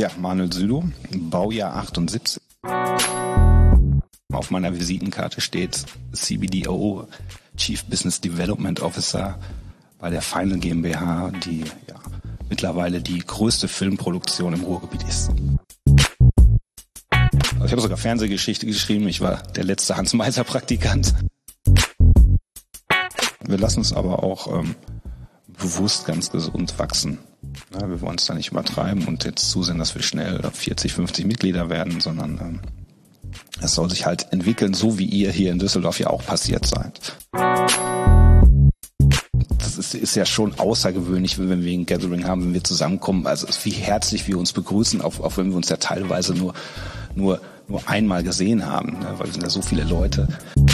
Ja, Manuel Südow, Baujahr 78. Auf meiner Visitenkarte steht CBDO, Chief Business Development Officer bei der Final GmbH, die ja mittlerweile die größte Filmproduktion im Ruhrgebiet ist. Also ich habe sogar Fernsehgeschichte geschrieben, ich war der letzte Hans-Meiser-Praktikant. Wir lassen es aber auch bewusst ganz gesund wachsen. Ja, wir wollen es da nicht übertreiben und jetzt zusehen, dass wir schnell 40, 50 Mitglieder werden, sondern es soll sich halt entwickeln, so wie ihr hier in Düsseldorf ja auch passiert seid. Das ist ja schon außergewöhnlich, wenn wir ein Gathering haben, wenn wir zusammenkommen. Also wie herzlich wir uns begrüßen, auch wenn wir uns ja teilweise nur einmal gesehen haben, ne, weil wir sind ja so viele Leute.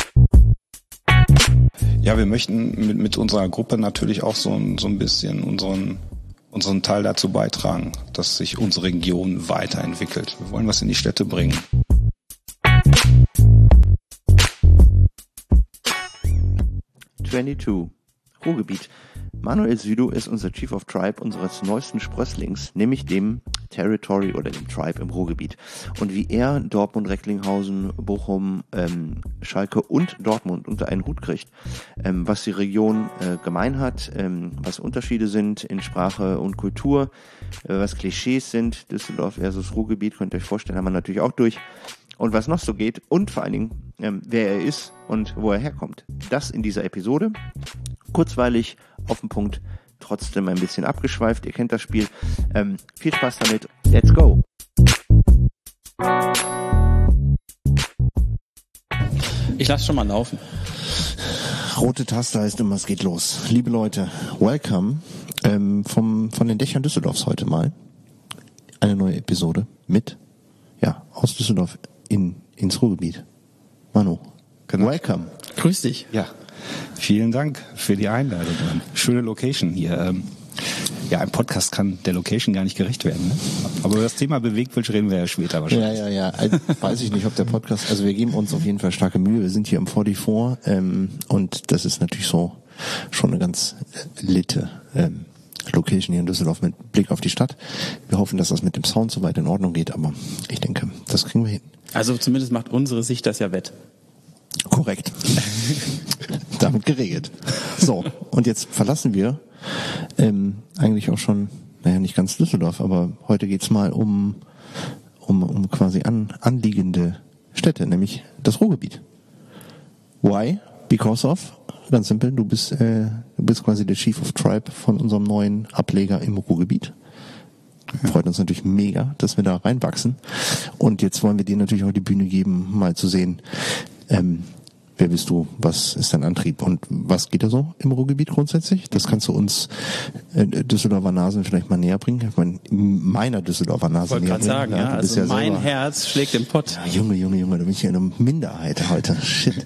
Ja, wir möchten mit unserer Gruppe natürlich auch so ein bisschen unseren Teil dazu beitragen, dass sich unsere Region weiterentwickelt. Wir wollen was in die Städte bringen. Ruhrgebiet. Manuel Südow ist unser Chief of Tribe unseres neuesten Sprösslings, nämlich dem Territory oder dem Tribe im Ruhrgebiet. Und wie er Dortmund, Recklinghausen, Bochum, Schalke und Dortmund unter einen Hut kriegt, was die Region gemein hat, was Unterschiede sind in Sprache und Kultur, was Klischees sind, Düsseldorf versus Ruhrgebiet, könnt ihr euch vorstellen, haben wir natürlich auch durch. Und was noch so geht und vor allen Dingen, wer er ist und wo er herkommt. Das in dieser Episode. Kurzweilig, auf den Punkt, trotzdem ein bisschen abgeschweift. Ihr kennt das Spiel. Viel Spaß damit. Let's go! Ich lasse schon mal laufen. Rote Taste heißt immer, es geht los. Liebe Leute, welcome von den Dächern Düsseldorfs heute mal. Eine neue Episode mit, aus Düsseldorf ins Ruhrgebiet. Manu, Genau. Welcome. Grüß dich. Ja, vielen Dank für die Einladung. Schöne Location hier. Ein Podcast kann der Location gar nicht gerecht werden. Ne? Aber über das Thema Bewegtbild reden wir ja später wahrscheinlich. Ja. Weiß ich nicht, ob der Podcast, also wir geben uns auf jeden Fall starke Mühe. Wir sind hier im 44 und das ist natürlich so schon eine ganz litte Location hier in Düsseldorf mit Blick auf die Stadt. Wir hoffen, dass das mit dem Sound soweit in Ordnung geht, aber ich denke, das kriegen wir hin. Also zumindest macht unsere Sicht das ja wett. Korrekt. Damit geregelt. So, und jetzt verlassen wir eigentlich auch schon, nicht ganz Düsseldorf, aber heute geht's mal um quasi anliegende Städte, nämlich das Ruhrgebiet. Why? Because of? Ganz simpel, du bist quasi der Chief of Tribe von unserem neuen Ableger im Ruhrgebiet. Freut uns natürlich mega, dass wir da reinwachsen. Und jetzt wollen wir dir natürlich auch die Bühne geben, mal zu sehen, wer bist du, was ist dein Antrieb und was geht da so im Ruhrgebiet grundsätzlich? Das kannst du uns Düsseldorfer Nasen vielleicht mal näher bringen. Ich meine, meiner Düsseldorfer Nase näher bringen. Ich wollte gerade sagen, also mein Herz schlägt im Pott. Ja, Junge, da bin ich ja eine Minderheit heute. Shit.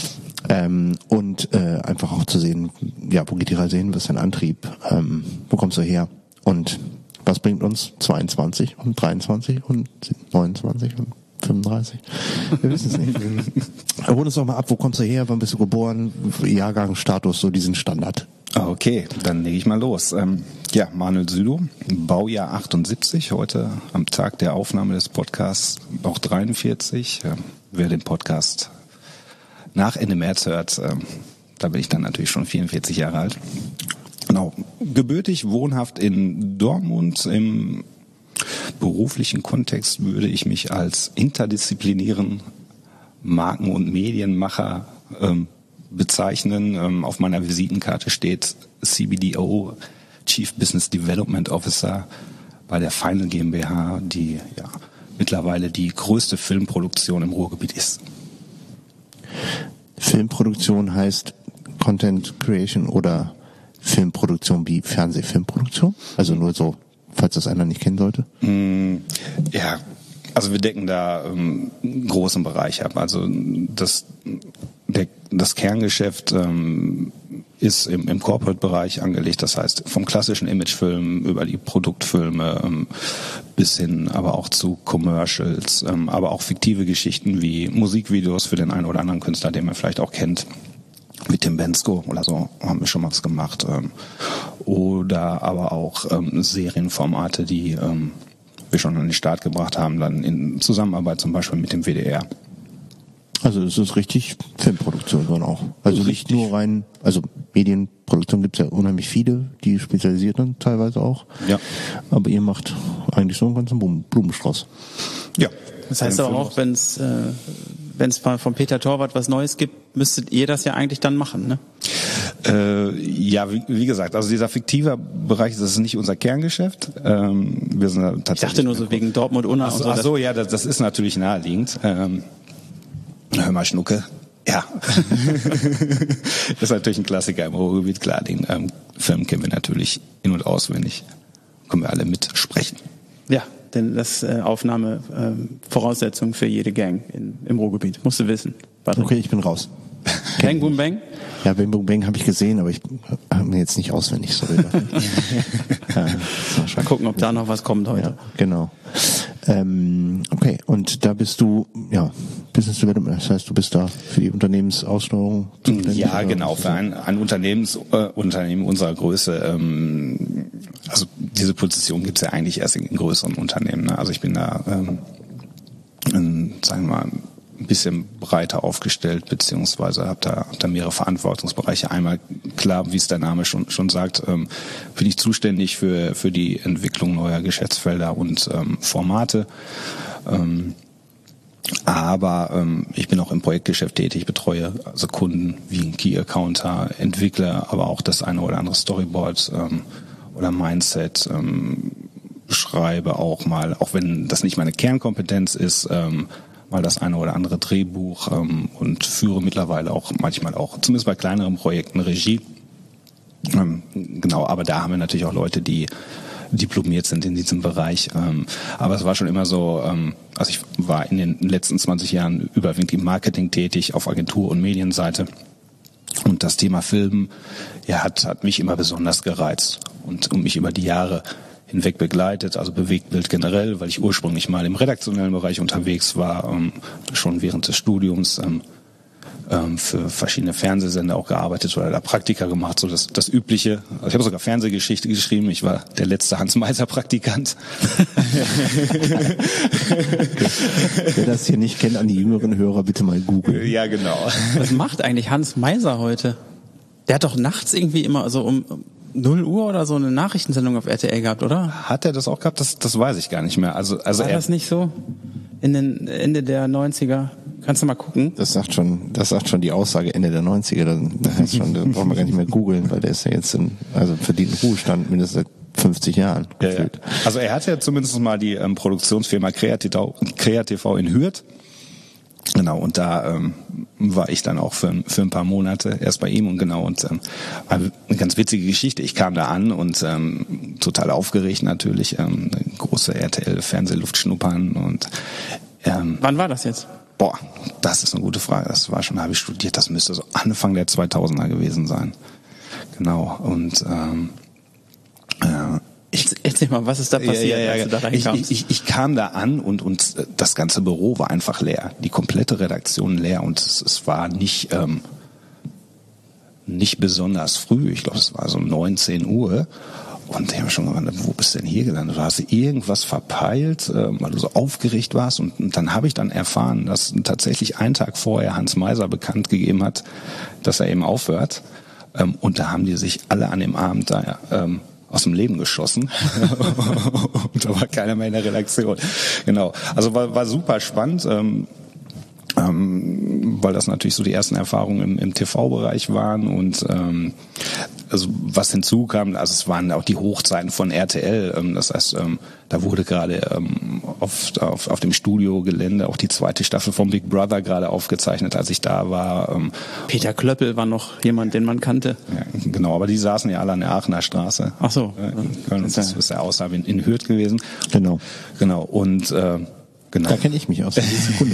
Einfach auch zu sehen, wo geht die Reise hin, was ist dein Antrieb, wo kommst du her und was bringt uns 22 und 23 und 29 und 35? Wir wissen es nicht. Hol uns doch mal ab, wo kommst du her, wann bist du geboren, Jahrgang, Status, so diesen Standard. Okay, dann lege ich mal los. Manuel Südow, Baujahr 78, heute am Tag der Aufnahme des Podcasts auch 43. Wer den Podcast nach Ende März hört, da bin ich dann natürlich schon 44 Jahre alt. Genau, gebürtig, wohnhaft in Dortmund. Im beruflichen Kontext würde ich mich als interdisziplinären Marken- und Medienmacher bezeichnen. Auf meiner Visitenkarte steht CBDO, Chief Business Development Officer bei der Final GmbH, die mittlerweile die größte Filmproduktion im Ruhrgebiet ist. Filmproduktion heißt Content Creation oder Filmproduktion wie Fernsehfilmproduktion? Also nur so, falls das einer nicht kennen sollte? Ja, also wir decken da einen großen Bereich ab. Also das Kerngeschäft ist im Corporate-Bereich angelegt. Das heißt, vom klassischen Imagefilm über die Produktfilme bis hin aber auch zu Commercials, aber auch fiktive Geschichten wie Musikvideos für den einen oder anderen Künstler, den man vielleicht auch kennt. Wie Tim Bendzko oder so haben wir schon mal was gemacht. Oder aber auch Serienformate, die wir schon an den Start gebracht haben, dann in Zusammenarbeit zum Beispiel mit dem WDR. Also es ist richtig Filmproduktion dann auch. Also nicht nur rein, also Medienproduktion gibt's ja unheimlich viele, die spezialisiert sind teilweise auch. Ja. Aber ihr macht eigentlich so einen ganzen Blumenstrauß. Ja. Das heißt aber auch, wenn es von Peter Torwart was Neues gibt, müsstet ihr das ja eigentlich dann machen, ne? Ja, wie gesagt, also dieser fiktive Bereich, das ist nicht unser Kerngeschäft. Wir sind tatsächlich. Ich dachte nur so wegen Dortmund, Unna und so. Ach so, ja, das ist natürlich naheliegend. Hör mal, Schnucke. Ja. Das ist natürlich ein Klassiker im Ruhrgebiet, klar. Den Film kennen wir natürlich in- und auswendig. Können wir alle mitsprechen. Ja, denn das Aufnahme-Voraussetzung für jede Gang im Ruhrgebiet. Musst du wissen. Patrick. Okay, ich bin raus. Bang Boom Bang? Ja, Bang Boom Bang habe ich gesehen, aber ich habe mir jetzt nicht auswendig so rüber. Mal gucken, ob da noch was kommt heute. Ja, genau. Okay, und da bist du, ja, Business Development, das heißt, du bist da für die Unternehmensaussteuerung zuständig? Ja, genau, für ein Unternehmen unserer Größe. Also diese Position gibt's ja eigentlich erst in größeren Unternehmen. Ne? Also ich bin da, sagen wir mal, ein bisschen breiter aufgestellt, beziehungsweise habe da mehrere Verantwortungsbereiche. Einmal, klar, wie es der Name schon sagt, bin ich zuständig für die Entwicklung neuer Geschäftsfelder und Formate. Aber ich bin auch im Projektgeschäft tätig, betreue also Kunden wie ein Key Accounter, Entwickler, aber auch das eine oder andere Storyboard oder Mindset, schreibe auch mal, auch wenn das nicht meine Kernkompetenz ist, mal das eine oder andere Drehbuch und führe mittlerweile auch manchmal auch, zumindest bei kleineren Projekten, Regie. Genau, aber da haben wir natürlich auch Leute, die diplomiert sind in diesem Bereich. Aber es war schon immer so, also ich war in den letzten 20 Jahren überwiegend im Marketing tätig, auf Agentur- und Medienseite. Und das Thema Film, ja, hat mich immer besonders gereizt und mich über die Jahre hinweg begleitet, also Bewegtbild generell, weil ich ursprünglich mal im redaktionellen Bereich unterwegs war, schon während des Studiums für verschiedene Fernsehsender auch gearbeitet oder da Praktika gemacht, so das Übliche. Also ich habe sogar Fernsehgeschichte geschrieben, ich war der letzte Hans-Meiser-Praktikant. Wer das hier nicht kennt, an die jüngeren Hörer bitte mal googeln. Ja, genau. Was macht eigentlich Hans Meiser heute? Der hat doch nachts irgendwie immer so um 0 Uhr oder so eine Nachrichtensendung auf RTL gehabt, oder? Hat er das auch gehabt? Das weiß ich gar nicht mehr. Also war das nicht so? In den Ende der 90er? Kannst du mal gucken? Das sagt schon die Aussage Ende der 90er. Das heißt schon, da brauchen wir gar nicht mehr googeln, weil der ist ja jetzt verdienten Ruhestand mindestens seit 50 Jahren. Ja. Also er hat ja zumindest mal die Produktionsfirma Kreativ in Hürth. Genau, und da war ich dann auch für ein paar Monate erst bei ihm und eine ganz witzige Geschichte. Ich kam da an und total aufgeregt natürlich, große RTL-Fernsehluft schnuppern und wann war das jetzt? Boah, das ist eine gute Frage. Das war schon, habe ich studiert, das müsste so Anfang der 2000er gewesen sein. Genau, und Erzähl mal, was ist da passiert, als du da reinkamst? Ich kam da an und das ganze Büro war einfach leer. Die komplette Redaktion leer und es war nicht besonders früh. Ich glaube, es war so 19 Uhr. Und ich habe schon gedacht, wo bist du denn hier gelandet? Hast du irgendwas verpeilt, weil du so aufgeregt warst? Und dann habe ich dann erfahren, dass tatsächlich einen Tag vorher Hans Meiser bekannt gegeben hat, dass er eben aufhört. Und da haben die sich alle an dem Abend da aus dem Leben geschossen. Und da war keiner mehr in der Redaktion. Genau. Also war super spannend, weil das natürlich so die ersten Erfahrungen im TV-Bereich waren und also was hinzukam, also es waren auch die Hochzeiten von RTL, das heißt, da wurde gerade auf dem Studiogelände auch die zweite Staffel von Big Brother gerade aufgezeichnet, als ich da war. Peter Klöppel war noch jemand, den man kannte. Ja, genau, aber die saßen ja alle an der Aachener Straße. Ach so. Das ist der Aussage in Hürth gewesen. Genau. Und genau. Da kenne ich mich aus.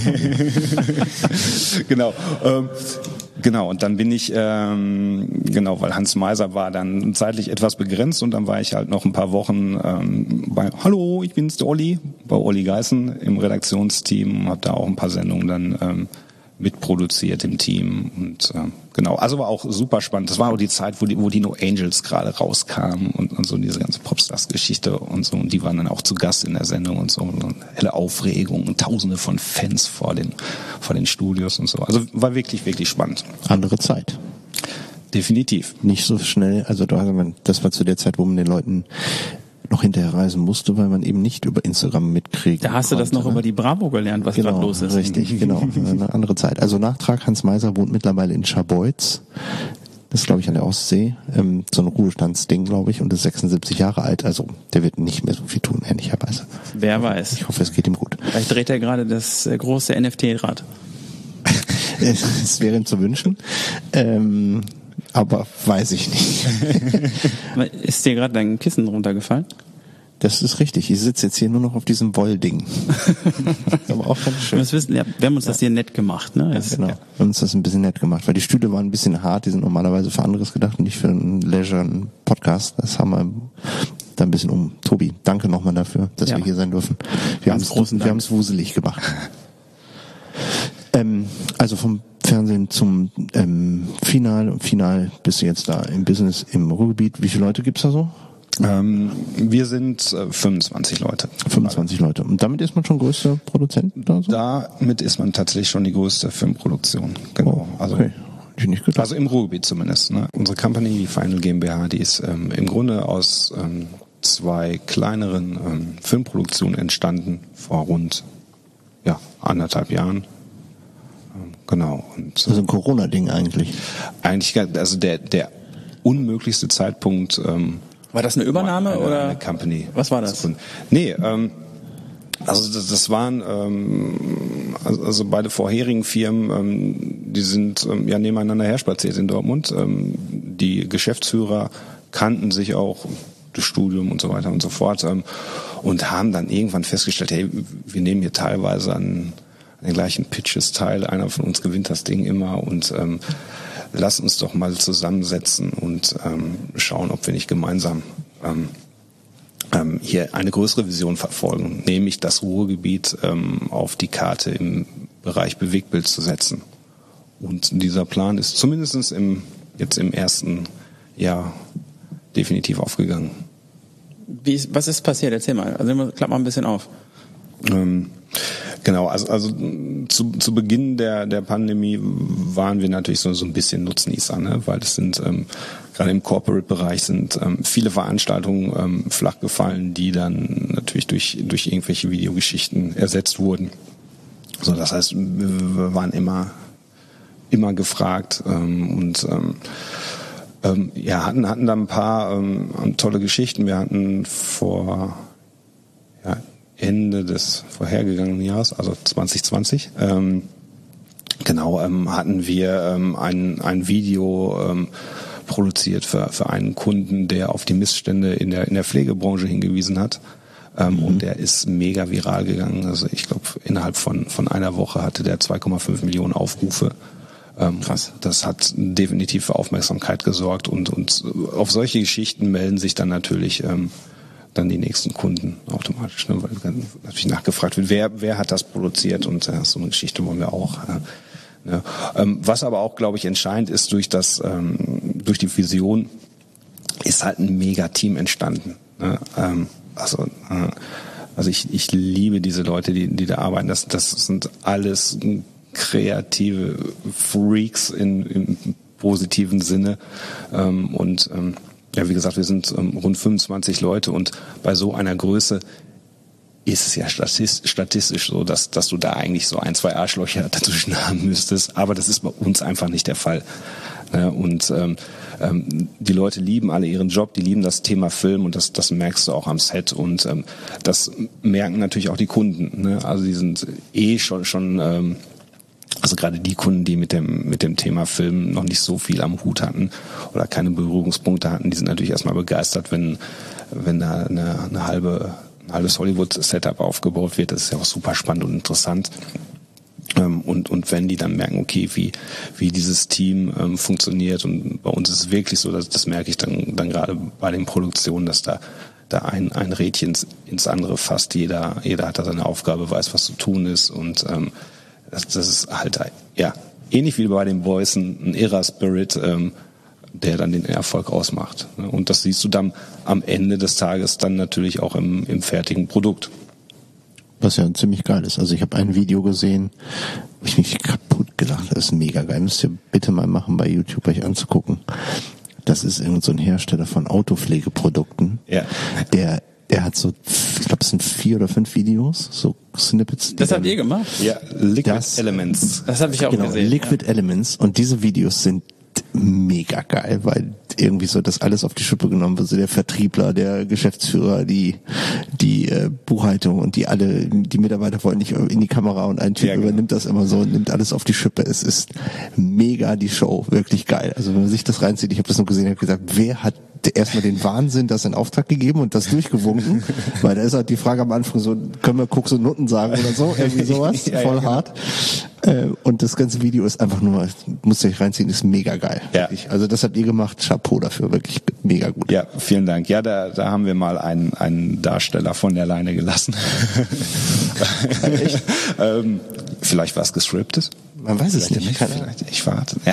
Genau. Genau, und dann bin ich, weil Hans Meiser war dann zeitlich etwas begrenzt und dann war ich halt noch ein paar Wochen Hallo, ich bin's, der Olli, bei Olli Geißen im Redaktionsteam, habe da auch ein paar Sendungen dann mitproduziert im Team und genau, also war auch super spannend. Das war auch die Zeit, wo die No Angels gerade rauskamen und so diese ganze Popstars-Geschichte und so, und die waren dann auch zu Gast in der Sendung und so, und helle Aufregung und Tausende von Fans vor den Studios und so. Also war wirklich, wirklich spannend. Andere Zeit. Definitiv. Nicht so schnell, also das war zu der Zeit, wo man den Leuten noch hinterher reisen musste, weil man eben nicht über Instagram mitkriegt. Da hast du das noch über die Bravo gelernt, was gerade los ist. Richtig, genau. Eine andere Zeit. Also Nachtrag, Hans Meiser wohnt mittlerweile in Scharbeutz. Das ist, glaube ich, an der Ostsee. So ein Ruhestandsding, glaube ich, und ist 76 Jahre alt. Also der wird nicht mehr so viel tun, ehrlicherweise. Wer weiß. Ich hoffe, es geht ihm gut. Vielleicht dreht er gerade das große NFT-Rad. Es wäre ihm zu wünschen. Aber weiß ich nicht. Ist dir gerade dein Kissen runtergefallen? Das ist richtig. Ich sitze jetzt hier nur noch auf diesem Wollding. Aber auch ganz schön. Wir haben uns das hier nett gemacht, ne? Ja, genau. Wir haben uns das ein bisschen nett gemacht, weil die Stühle waren ein bisschen hart. Die sind normalerweise für anderes gedacht und nicht für einen Leisure, einen Podcast. Das haben wir da ein bisschen um. Tobi, danke nochmal dafür, dass wir hier sein dürfen. Wir haben es wuselig gemacht. Also vom Fernsehen zum Final bist du jetzt da im Business im Ruhrgebiet. Wie viele Leute gibt's da so? Wir sind 25 Leute. 25 Leute. Und damit ist man schon größter Produzent da so? Damit ist man tatsächlich schon die größte Filmproduktion. Genau. Oh, okay. Also im Ruhrgebiet zumindest. Ne? Unsere Company, die Final GmbH, die ist im Grunde aus 2 kleineren Filmproduktionen entstanden vor rund 1,5 Jahren. Genau. Und, also ein Corona-Ding eigentlich. Eigentlich, also der unmöglichste Zeitpunkt. War das eine Übernahme oder? Eine Company. Was war das? Nee, also das waren also beide vorherigen Firmen, die sind nebeneinander herspaziert in Dortmund. Die Geschäftsführer kannten sich auch durch Studium und so weiter und so fort und haben dann irgendwann festgestellt, hey, wir nehmen hier teilweise an den gleichen Pitches teil. Einer von uns gewinnt das Ding immer und lass uns doch mal zusammensetzen und schauen, ob wir nicht gemeinsam hier eine größere Vision verfolgen, nämlich das Ruhrgebiet auf die Karte im Bereich Bewegtbild zu setzen. Und dieser Plan ist zumindest jetzt im ersten Jahr definitiv aufgegangen. Was ist passiert? Erzähl mal. Also klapp mal ein bisschen auf. Genau, also zu Beginn der Pandemie waren wir natürlich so ein bisschen Nutznießer, ne? Weil es sind gerade im Corporate-Bereich sind viele Veranstaltungen flach gefallen, die dann natürlich durch irgendwelche Videogeschichten ersetzt wurden. So, das heißt, wir waren immer gefragt und hatten da ein paar tolle Geschichten. Wir hatten vor Ende des vorhergegangenen Jahres, also 2020, hatten wir ein Video produziert für einen Kunden, der auf die Missstände in der Pflegebranche hingewiesen hat. Und der ist mega viral gegangen. Also ich glaube, innerhalb von einer Woche hatte der 2,5 Millionen Aufrufe. Krass. Das hat definitiv für Aufmerksamkeit gesorgt und auf solche Geschichten melden sich dann natürlich dann die nächsten Kunden automatisch, ne, weil dann natürlich nachgefragt wird, wer hat das produziert, und so eine Geschichte wollen wir auch. Ne. Was aber auch, glaube ich, entscheidend ist, durch die Vision ist halt ein Mega-Team entstanden. Ne. Also ich liebe diese Leute, die da arbeiten. Das sind alles kreative Freaks im positiven Sinne wie gesagt, wir sind rund 25 Leute, und bei so einer Größe ist es ja statistisch so, dass du da eigentlich so 1, 2 Arschlöcher dazwischen haben müsstest, aber das ist bei uns einfach nicht der Fall. Und die Leute lieben alle ihren Job, die lieben das Thema Film, und das merkst du auch am Set, und das merken natürlich auch die Kunden. Ne? Also die sind schon also gerade die Kunden, die mit dem Thema Film noch nicht so viel am Hut hatten oder keine Berührungspunkte hatten, die sind natürlich erstmal begeistert, wenn da ein halbes Hollywood-Setup aufgebaut wird. Das ist ja auch super spannend und interessant. Und wenn die dann merken, okay, wie dieses Team funktioniert, und bei uns ist es wirklich so, das merke ich dann gerade bei den Produktionen, dass da ein Rädchen ins andere fasst. Jeder hat da seine Aufgabe, weiß, was zu tun ist, und das ist halt ja, ähnlich wie bei den Boys ein irrer Spirit, der dann den Erfolg ausmacht. Und das siehst du dann am Ende des Tages dann natürlich auch im fertigen Produkt. Was ja ziemlich geil ist. Also ich habe ein Video gesehen, wo ich mich kaputt gelacht habe. Das ist mega geil. Müsst ihr bitte mal machen, bei YouTube euch anzugucken. Das ist irgend so ein Hersteller von Autopflegeprodukten. Ja. Der hat so, ich glaube, es sind 4 oder 5 Videos, so Snippets. Das habt ihr gemacht? Ja, Liquid Elements. Das habe ich auch Genau, gesehen. Liquid Elements. Und diese Videos sind mega geil, weil irgendwie so das alles auf die Schippe genommen wird. So der Vertriebler, der Geschäftsführer, die Buchhaltung und die Mitarbeiter wollen nicht in die Kamera und ein Typ übernimmt das immer so und nimmt alles auf die Schippe. Es ist mega die Show, wirklich geil. Also wenn man sich das reinzieht, ich habe das nur gesehen, ich habe gesagt, wer hat erstmal den Wahnsinn, das in Auftrag gegeben und das durchgewunken, weil da ist halt die Frage am Anfang so, können wir Koks und Nutten sagen oder so, irgendwie sowas, voll hart. Und das ganze Video ist einfach nur, musst ihr euch reinziehen, ist mega geil. Ja. Wirklich. Also das habt ihr gemacht, Chapeau dafür, wirklich mega gut. Ja, vielen Dank. Ja, da haben wir mal einen Darsteller von der Leine gelassen. Echt? Vielleicht war es gescriptet. Man weiß es nicht. Vielleicht. Ich warte. Ja.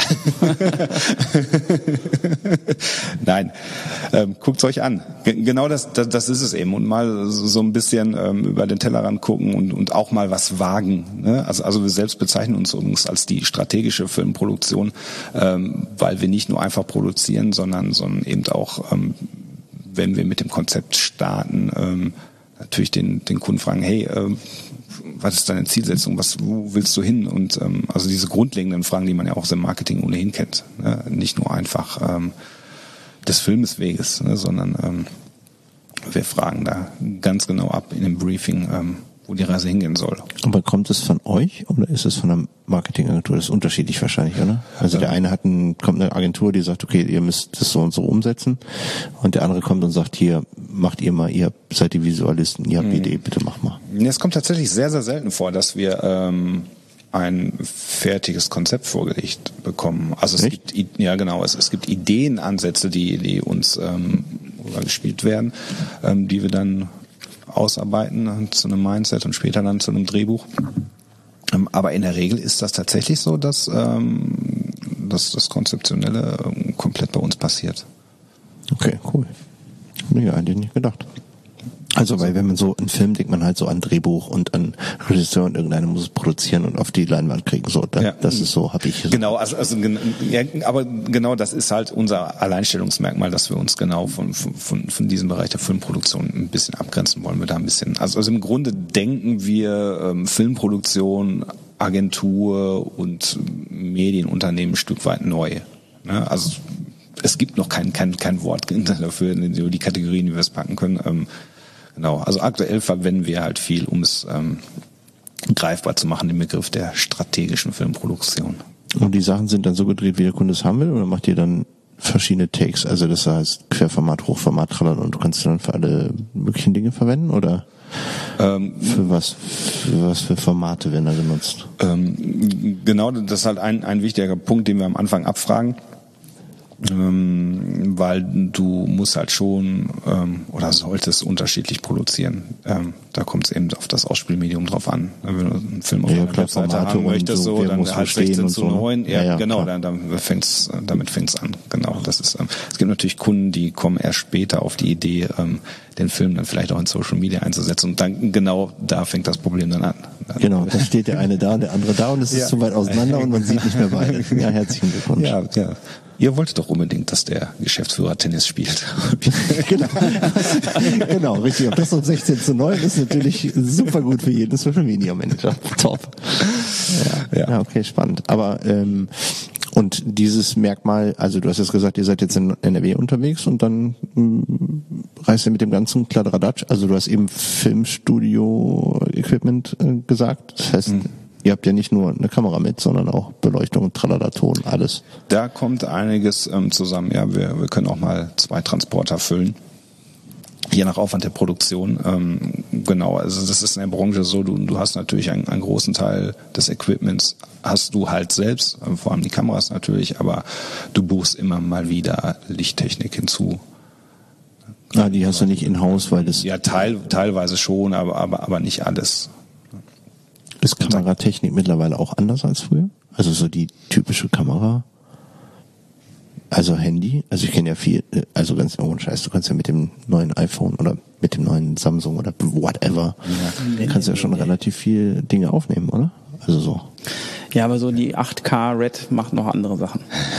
Nein, guckt's euch an. Genau das ist es eben. Und mal so ein bisschen über den Tellerrand gucken und auch mal was wagen. Ne? Also wir selbst bezeichnen uns übrigens als die strategische Filmproduktion, weil wir nicht nur einfach produzieren, sondern eben auch, wenn wir mit dem Konzept starten, natürlich den Kunden fragen, hey, was ist deine Zielsetzung, wo willst du hin? Und also diese grundlegenden Fragen, die man ja auch im Marketing ohnehin kennt. Ne? Nicht nur einfach des Filmesweges, ne? Sondern wir fragen da ganz genau ab in dem Briefing, wo die Reise hingehen soll. Aber kommt es von euch oder ist es von einer Marketingagentur? Das ist unterschiedlich wahrscheinlich, oder? Also der eine kommt eine Agentur, die sagt, okay, ihr müsst das so und so umsetzen, und der andere kommt und sagt, hier, macht ihr mal, ihr seid die Visualisten, ihr habt die Idee, bitte mach mal. Es kommt tatsächlich sehr, sehr selten vor, dass wir ein fertiges Konzept vorgelegt bekommen. Also es gibt Ideenansätze, die uns gespielt werden, die wir dann ausarbeiten zu einem Mindset und später dann zu einem Drehbuch. Aber in der Regel ist das tatsächlich so, dass das Konzeptionelle komplett bei uns passiert. Okay, cool. Ja, hätte ich nicht gedacht. Also, weil wenn man so einen Film denkt man halt so an Drehbuch und an Regisseur und irgendeiner muss es produzieren und auf die Leinwand kriegen. So, das ist so, habe ich. So. Genau, aber genau das ist halt unser Alleinstellungsmerkmal, dass wir uns genau von diesem Bereich der Filmproduktion ein bisschen abgrenzen wollen. Wir da ein bisschen, also im Grunde denken wir Filmproduktion, Agentur und Medienunternehmen ein Stück weit neu. Ne? Also es gibt noch kein Wort dafür, die Kategorien, wie wir es packen können. Genau, also aktuell verwenden wir halt viel, um es greifbar zu machen, den Begriff der strategischen Filmproduktion. Und die Sachen sind dann so gedreht, wie der Kunde es haben will, oder macht ihr dann verschiedene Takes? Also das heißt Querformat, Hochformat, Trallern, und du kannst dann für alle möglichen Dinge verwenden, oder für was für Formate werden da genutzt? Genau, das ist halt ein wichtiger Punkt, den wir am Anfang abfragen. Weil du musst halt schon oder solltest unterschiedlich produzieren. Da kommt es eben auf das Ausspielmedium drauf an. Wenn du einen Film auf einer Webseite haben möchtest, so, dann halt 16:9. Ja, genau, damit fängt's an. Genau, das ist. Es gibt natürlich Kunden, die kommen erst später auf die Idee, den Film dann vielleicht auch in Social Media einzusetzen, und dann genau da fängt das Problem dann an. Genau, da steht der eine da und der andere da und es ist zu weit auseinander und man sieht nicht mehr beide. Ja, herzlichen Glückwunsch. Ja. Ihr wolltet doch unbedingt, dass der Geschäftsführer Tennis spielt. Genau, richtig. Und das um 16:9 ist natürlich super gut für jeden Social Media Manager. Top. Ja, okay, spannend. Aber und dieses Merkmal, also du hast jetzt gesagt, ihr seid jetzt in NRW unterwegs und dann reist ihr mit dem ganzen Kladderadatsch. Also du hast eben Filmstudio-Equipment gesagt. Das heißt, ihr habt ja nicht nur eine Kamera mit, sondern auch Beleuchtung, Tralala, Ton, alles. Da kommt einiges zusammen. Ja, wir können auch mal 2 Transporter füllen. Je nach Aufwand der Produktion. Genau, also das ist in der Branche so, du hast natürlich einen großen Teil des Equipments hast du halt selbst, vor allem die Kameras natürlich, aber du buchst immer mal wieder Lichttechnik hinzu. Die hast du nicht in-house, weil das... Ja, teilweise schon, aber nicht alles. Ist Kameratechnik mittlerweile auch anders als früher? Also so die typische Kamera? Also Handy? Also ich kenne ja viel, also ganz ohne Scheiß, du kannst ja mit dem neuen iPhone oder mit dem neuen Samsung oder whatever, kannst ja schon relativ viel Dinge aufnehmen, oder? Also so. Ja, aber so die 8K Red macht noch andere Sachen.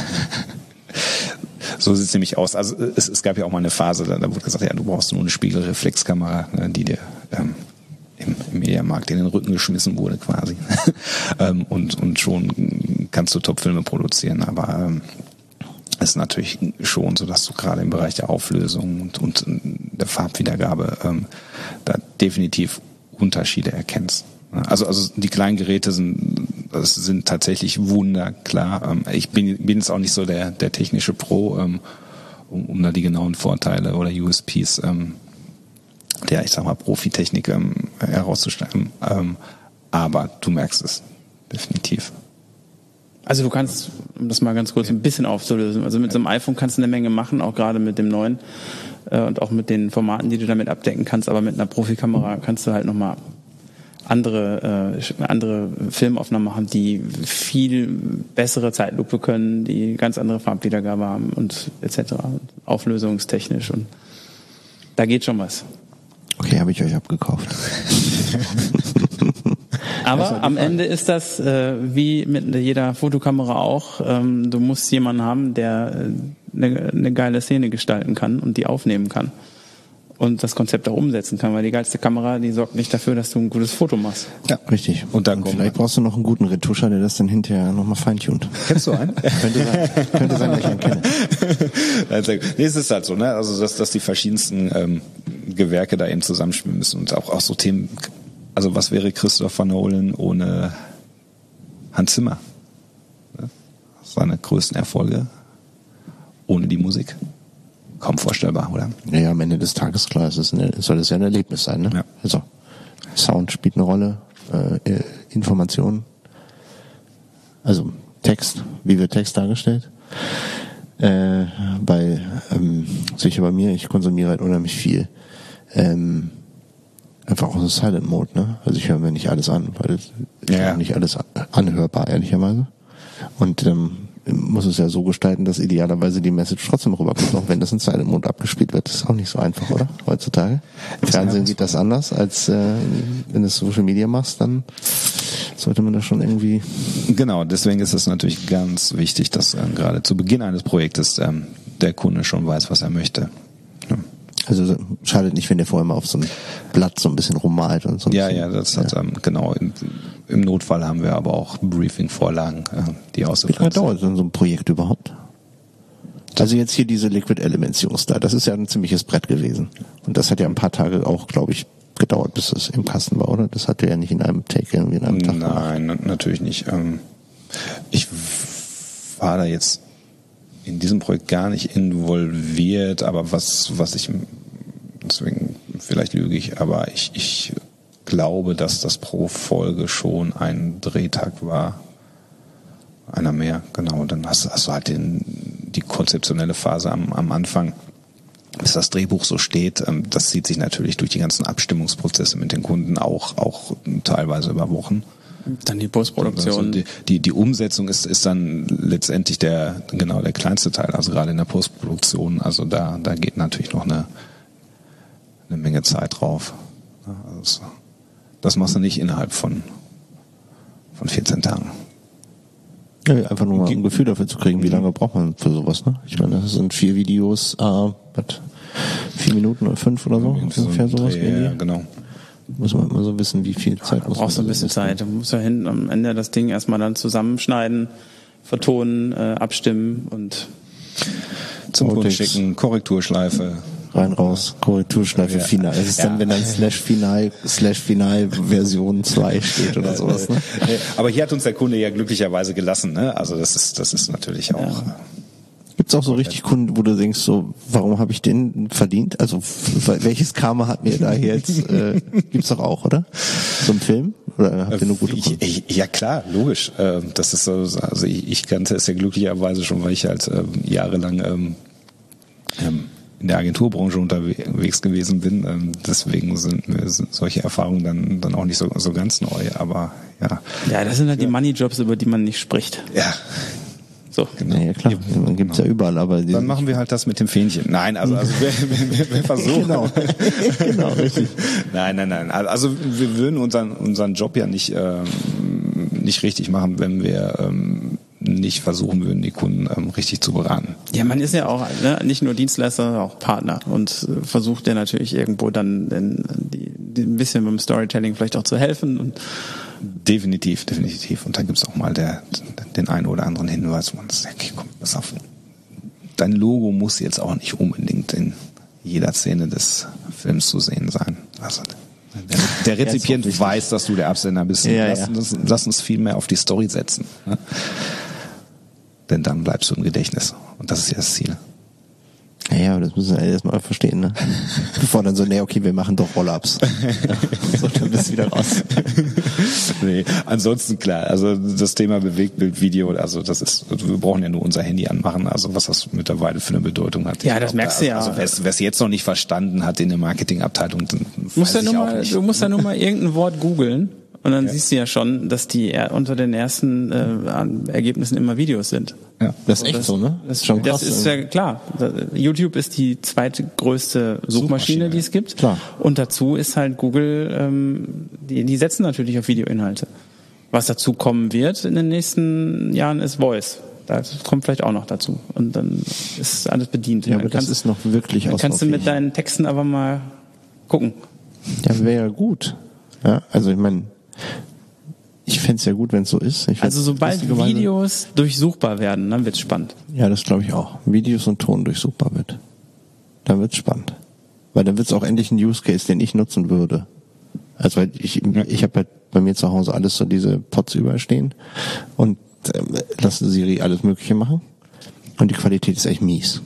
So sieht es nämlich aus. Also es gab ja auch mal eine Phase, da wurde gesagt, ja, du brauchst nur eine Spiegelreflexkamera, die dir im Mediamarkt in den Rücken geschmissen wurde quasi. und schon kannst du Top-Filme produzieren, aber es ist natürlich schon so, dass du gerade im Bereich der Auflösung und der Farbwiedergabe da definitiv Unterschiede erkennst. Also die kleinen Geräte sind tatsächlich wunderklar. Ich bin jetzt auch nicht so der technische Pro, um da die genauen Vorteile oder USPs der, ich sag mal, Profitechnik herauszustellen. Aber du merkst es definitiv. Also du kannst, um das mal ganz kurz ein bisschen aufzulösen, also mit so einem iPhone kannst du eine Menge machen, auch gerade mit dem neuen und auch mit den Formaten, die du damit abdecken kannst, aber mit einer Profikamera kannst du halt nochmal andere Filmaufnahmen machen, die viel bessere Zeitlupe können, die ganz andere Farbwiedergabe haben und etc. Auflösungstechnisch, und da geht schon was. Okay, habe ich euch abgekauft. Aber am Ende ist das wie mit jeder Fotokamera auch, du musst jemanden haben, der eine geile Szene gestalten kann und die aufnehmen kann und das Konzept auch umsetzen kann, weil die geilste Kamera, die sorgt nicht dafür, dass du ein gutes Foto machst. Ja, richtig. Und dann vielleicht brauchst du noch einen guten Retuscher, der das dann hinterher nochmal feintunt. Kennst du einen? Könnte sein, dass ich einen kenne. Nee, es ist halt so, ne? Also dass die verschiedensten Gewerke da eben zusammenspielen müssen und auch so Themen. Also was wäre Christopher Nolan ohne Hans Zimmer? Seine größten Erfolge ohne die Musik? Kaum vorstellbar, oder? Ja, am Ende des Tages, klar, soll es ja ein Erlebnis sein, ne? Ja. Also Sound spielt eine Rolle, Information, also Text, wie wird Text dargestellt? Sicher bei mir, ich konsumiere halt unheimlich viel. Einfach auch so Silent Mode, ne? Also ich höre mir nicht alles an, weil es ist ja nicht alles anhörbar, ehrlicherweise. Und muss es ja so gestalten, dass idealerweise die Message trotzdem rüberkommt, auch wenn das in Silent Mode abgespielt wird. Das ist auch nicht so einfach, oder? Heutzutage. Im Fernsehen geht das anders, als wenn du Social Media machst, dann sollte man das schon irgendwie... Genau, deswegen ist es natürlich ganz wichtig, dass gerade zu Beginn eines Projektes der Kunde schon weiß, was er möchte. Ja. Also schadet nicht, wenn der vorher mal auf so ein Blatt so ein bisschen rummalt und so. Ja, das hat genau. Im Notfall haben wir aber auch Briefing-Vorlagen, die ausgefüllt sind. Wie lange dauert so ein Projekt überhaupt? Also jetzt hier diese Liquid Elements Jungs da, das ist ja ein ziemliches Brett gewesen. Und das hat ja ein paar Tage auch, glaube ich, gedauert, bis es im Kasten war, oder? Das hat ja nicht in einem Take irgendwie in einem Tag gemacht. Nein, natürlich nicht. Ich war da jetzt in diesem Projekt gar nicht involviert, aber was ich, deswegen vielleicht lüge ich, aber ich glaube, dass das pro Folge schon ein Drehtag war. Einer mehr, genau. Dann hast du halt die konzeptionelle Phase am Anfang, bis das Drehbuch so steht. Das zieht sich natürlich durch die ganzen Abstimmungsprozesse mit den Kunden auch teilweise über Wochen. Dann die Postproduktion. Also die Umsetzung ist dann letztendlich der kleinste Teil, also gerade in der Postproduktion. Also da geht natürlich noch eine Menge Zeit drauf. Also das machst du nicht innerhalb von 14 Tagen. Ja, einfach nur mal ein Gefühl dafür zu kriegen, wie lange braucht man für sowas, ne? Ich meine, das sind 4 Videos, 4 Minuten oder 5 oder so, ungefähr sowas. Ja, genau. Muss man immer so wissen, wie viel Zeit muss man. Brauchst du ein bisschen Zeit. Du musst ja am Ende das Ding erstmal dann zusammenschneiden, vertonen, abstimmen und zum Kunden schicken, Korrekturschleife. Rein, raus, Korrekturschleife, Final. Es ist dann, wenn dann /Final Version 2 steht oder sowas, ne? Aber hier hat uns der Kunde ja glücklicherweise gelassen, ne? Also das ist natürlich auch... Ja. Gibt's auch so richtig Kunden, wo du denkst, so, warum habe ich den verdient? Also welches Karma hat mir da jetzt? Gibt's doch auch, oder? So ein Film? Oder habt ihr nur gute Kunden? Ja klar, logisch. Das ist so, also ich kannte es ja glücklicherweise schon, weil ich halt jahrelang in der Agenturbranche unterwegs gewesen bin. Deswegen sind mir solche Erfahrungen dann auch nicht so ganz neu. Aber ja. Ja, das sind halt die Money-Jobs, über die man nicht spricht. Ja. So. Genau. Ja, klar, man gibt's ja überall, aber dann machen wir halt das mit dem Fähnchen. Nein, also wir versuchen. Genau. Genau, richtig. Nein. Also wir würden unseren Job ja nicht richtig machen, wenn wir nicht versuchen würden, die Kunden richtig zu beraten. Ja, man ist ja auch nicht nur Dienstleister, sondern auch Partner und versucht ja natürlich irgendwo dann ein bisschen beim Storytelling vielleicht auch zu helfen. Und Definitiv. Und dann gibt's auch mal den einen oder anderen Hinweis, wo man sagt, okay, komm, pass auf. Dein Logo muss jetzt auch nicht unbedingt in jeder Szene des Films zu sehen sein. Also der Rezipient weiß, dass du der Absender bist. Ja, lass uns viel mehr auf die Story setzen. Ne? Denn dann bleibst du im Gedächtnis. Und das ist ja das Ziel. Ja, aber das müssen wir erstmal verstehen, ne? Bevor dann so, okay, wir machen doch Roll-Ups. So, dann bist du wieder raus. Nee, ansonsten klar, also das Thema Bewegtbildvideo, also wir brauchen ja nur unser Handy anmachen, also was das mittlerweile für eine Bedeutung hat. Ja, das merkst du ja. Also wer es jetzt noch nicht verstanden hat in der Marketingabteilung, dann du musst ja nur mal irgendein Wort googeln. Und dann siehst du ja schon, dass die unter den ersten Ergebnissen immer Videos sind. Ja, das ist echt so, ne? Das ist schon krass. Das ist ja klar. YouTube ist die zweitgrößte Suchmaschine, die es gibt. Klar. Und dazu ist halt Google, die setzen natürlich auf Videoinhalte. Was dazu kommen wird in den nächsten Jahren ist Voice. Das kommt vielleicht auch noch dazu. Und dann ist alles bedient. Ja, aber das ist noch wirklich ausbaufähig. Dann kannst du mit deinen Texten aber mal gucken. Ja, wäre ja gut. Ja, also ich meine, ich fände es ja gut, wenn es so ist. Also sobald Videos durchsuchbar werden, dann wird's spannend. Ja, das glaube ich auch. Videos und Ton durchsuchbar wird. Dann wird's spannend. Weil dann wird's auch endlich ein Use Case, den ich nutzen würde. Also weil ich habe halt bei mir zu Hause alles so diese Pods überall stehen und lasse Siri alles Mögliche machen. Und die Qualität ist echt mies.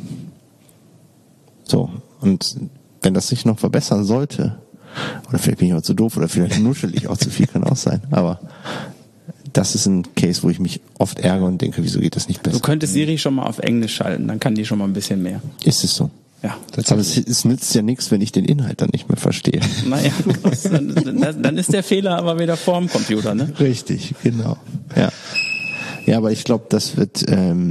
So. Und wenn das sich noch verbessern sollte, oder vielleicht bin ich auch zu doof oder vielleicht nuschel ich auch zu viel, kann auch sein. Aber das ist ein Case, wo ich mich oft ärgere und denke, wieso geht das nicht besser? Du könntest Siri schon mal auf Englisch schalten, dann kann die schon mal ein bisschen mehr. Ist es so? Ja. Aber es nützt ja nichts, wenn ich den Inhalt dann nicht mehr verstehe. Naja, dann ist der Fehler aber wieder vorm Computer, ne? Richtig, genau. Ja. Ja, aber ich glaube, das wird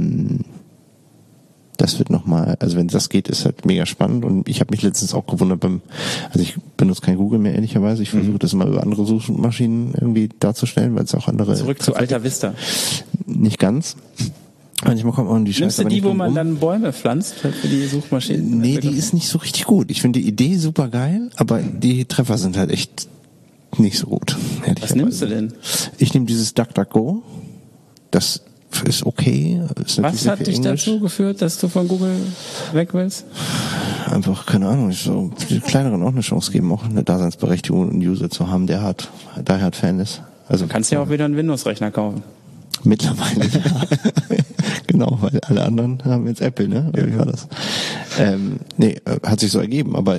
nochmal, also wenn das geht, ist halt mega spannend und ich habe mich letztens auch gewundert also ich benutze kein Google mehr ehrlicherweise, ich versuche das mal über andere Suchmaschinen irgendwie darzustellen, weil es auch andere... Zurück zu Alta Vista. Nicht ganz. Manchmal kommt man die Scheiße. Nimmst du die, wo man dann Bäume pflanzt für die Suchmaschinen? Nee, die ist nicht so richtig gut. Ich finde die Idee super geil, aber die Treffer sind halt echt nicht so gut. Was nimmst du denn? Ich nehme dieses DuckDuckGo. Das ist okay. Was hat dich dazu geführt, dass du von Google weg willst? Einfach, keine Ahnung, so die kleineren auch eine Chance geben, auch eine Daseinsberechtigung, einen User zu haben, der halt Fan ist. Also du kannst ja auch wieder einen Windows-Rechner kaufen. Mittlerweile, ja. Genau, weil alle anderen haben jetzt Apple, ne? Oder wie war das? Hat sich so ergeben, aber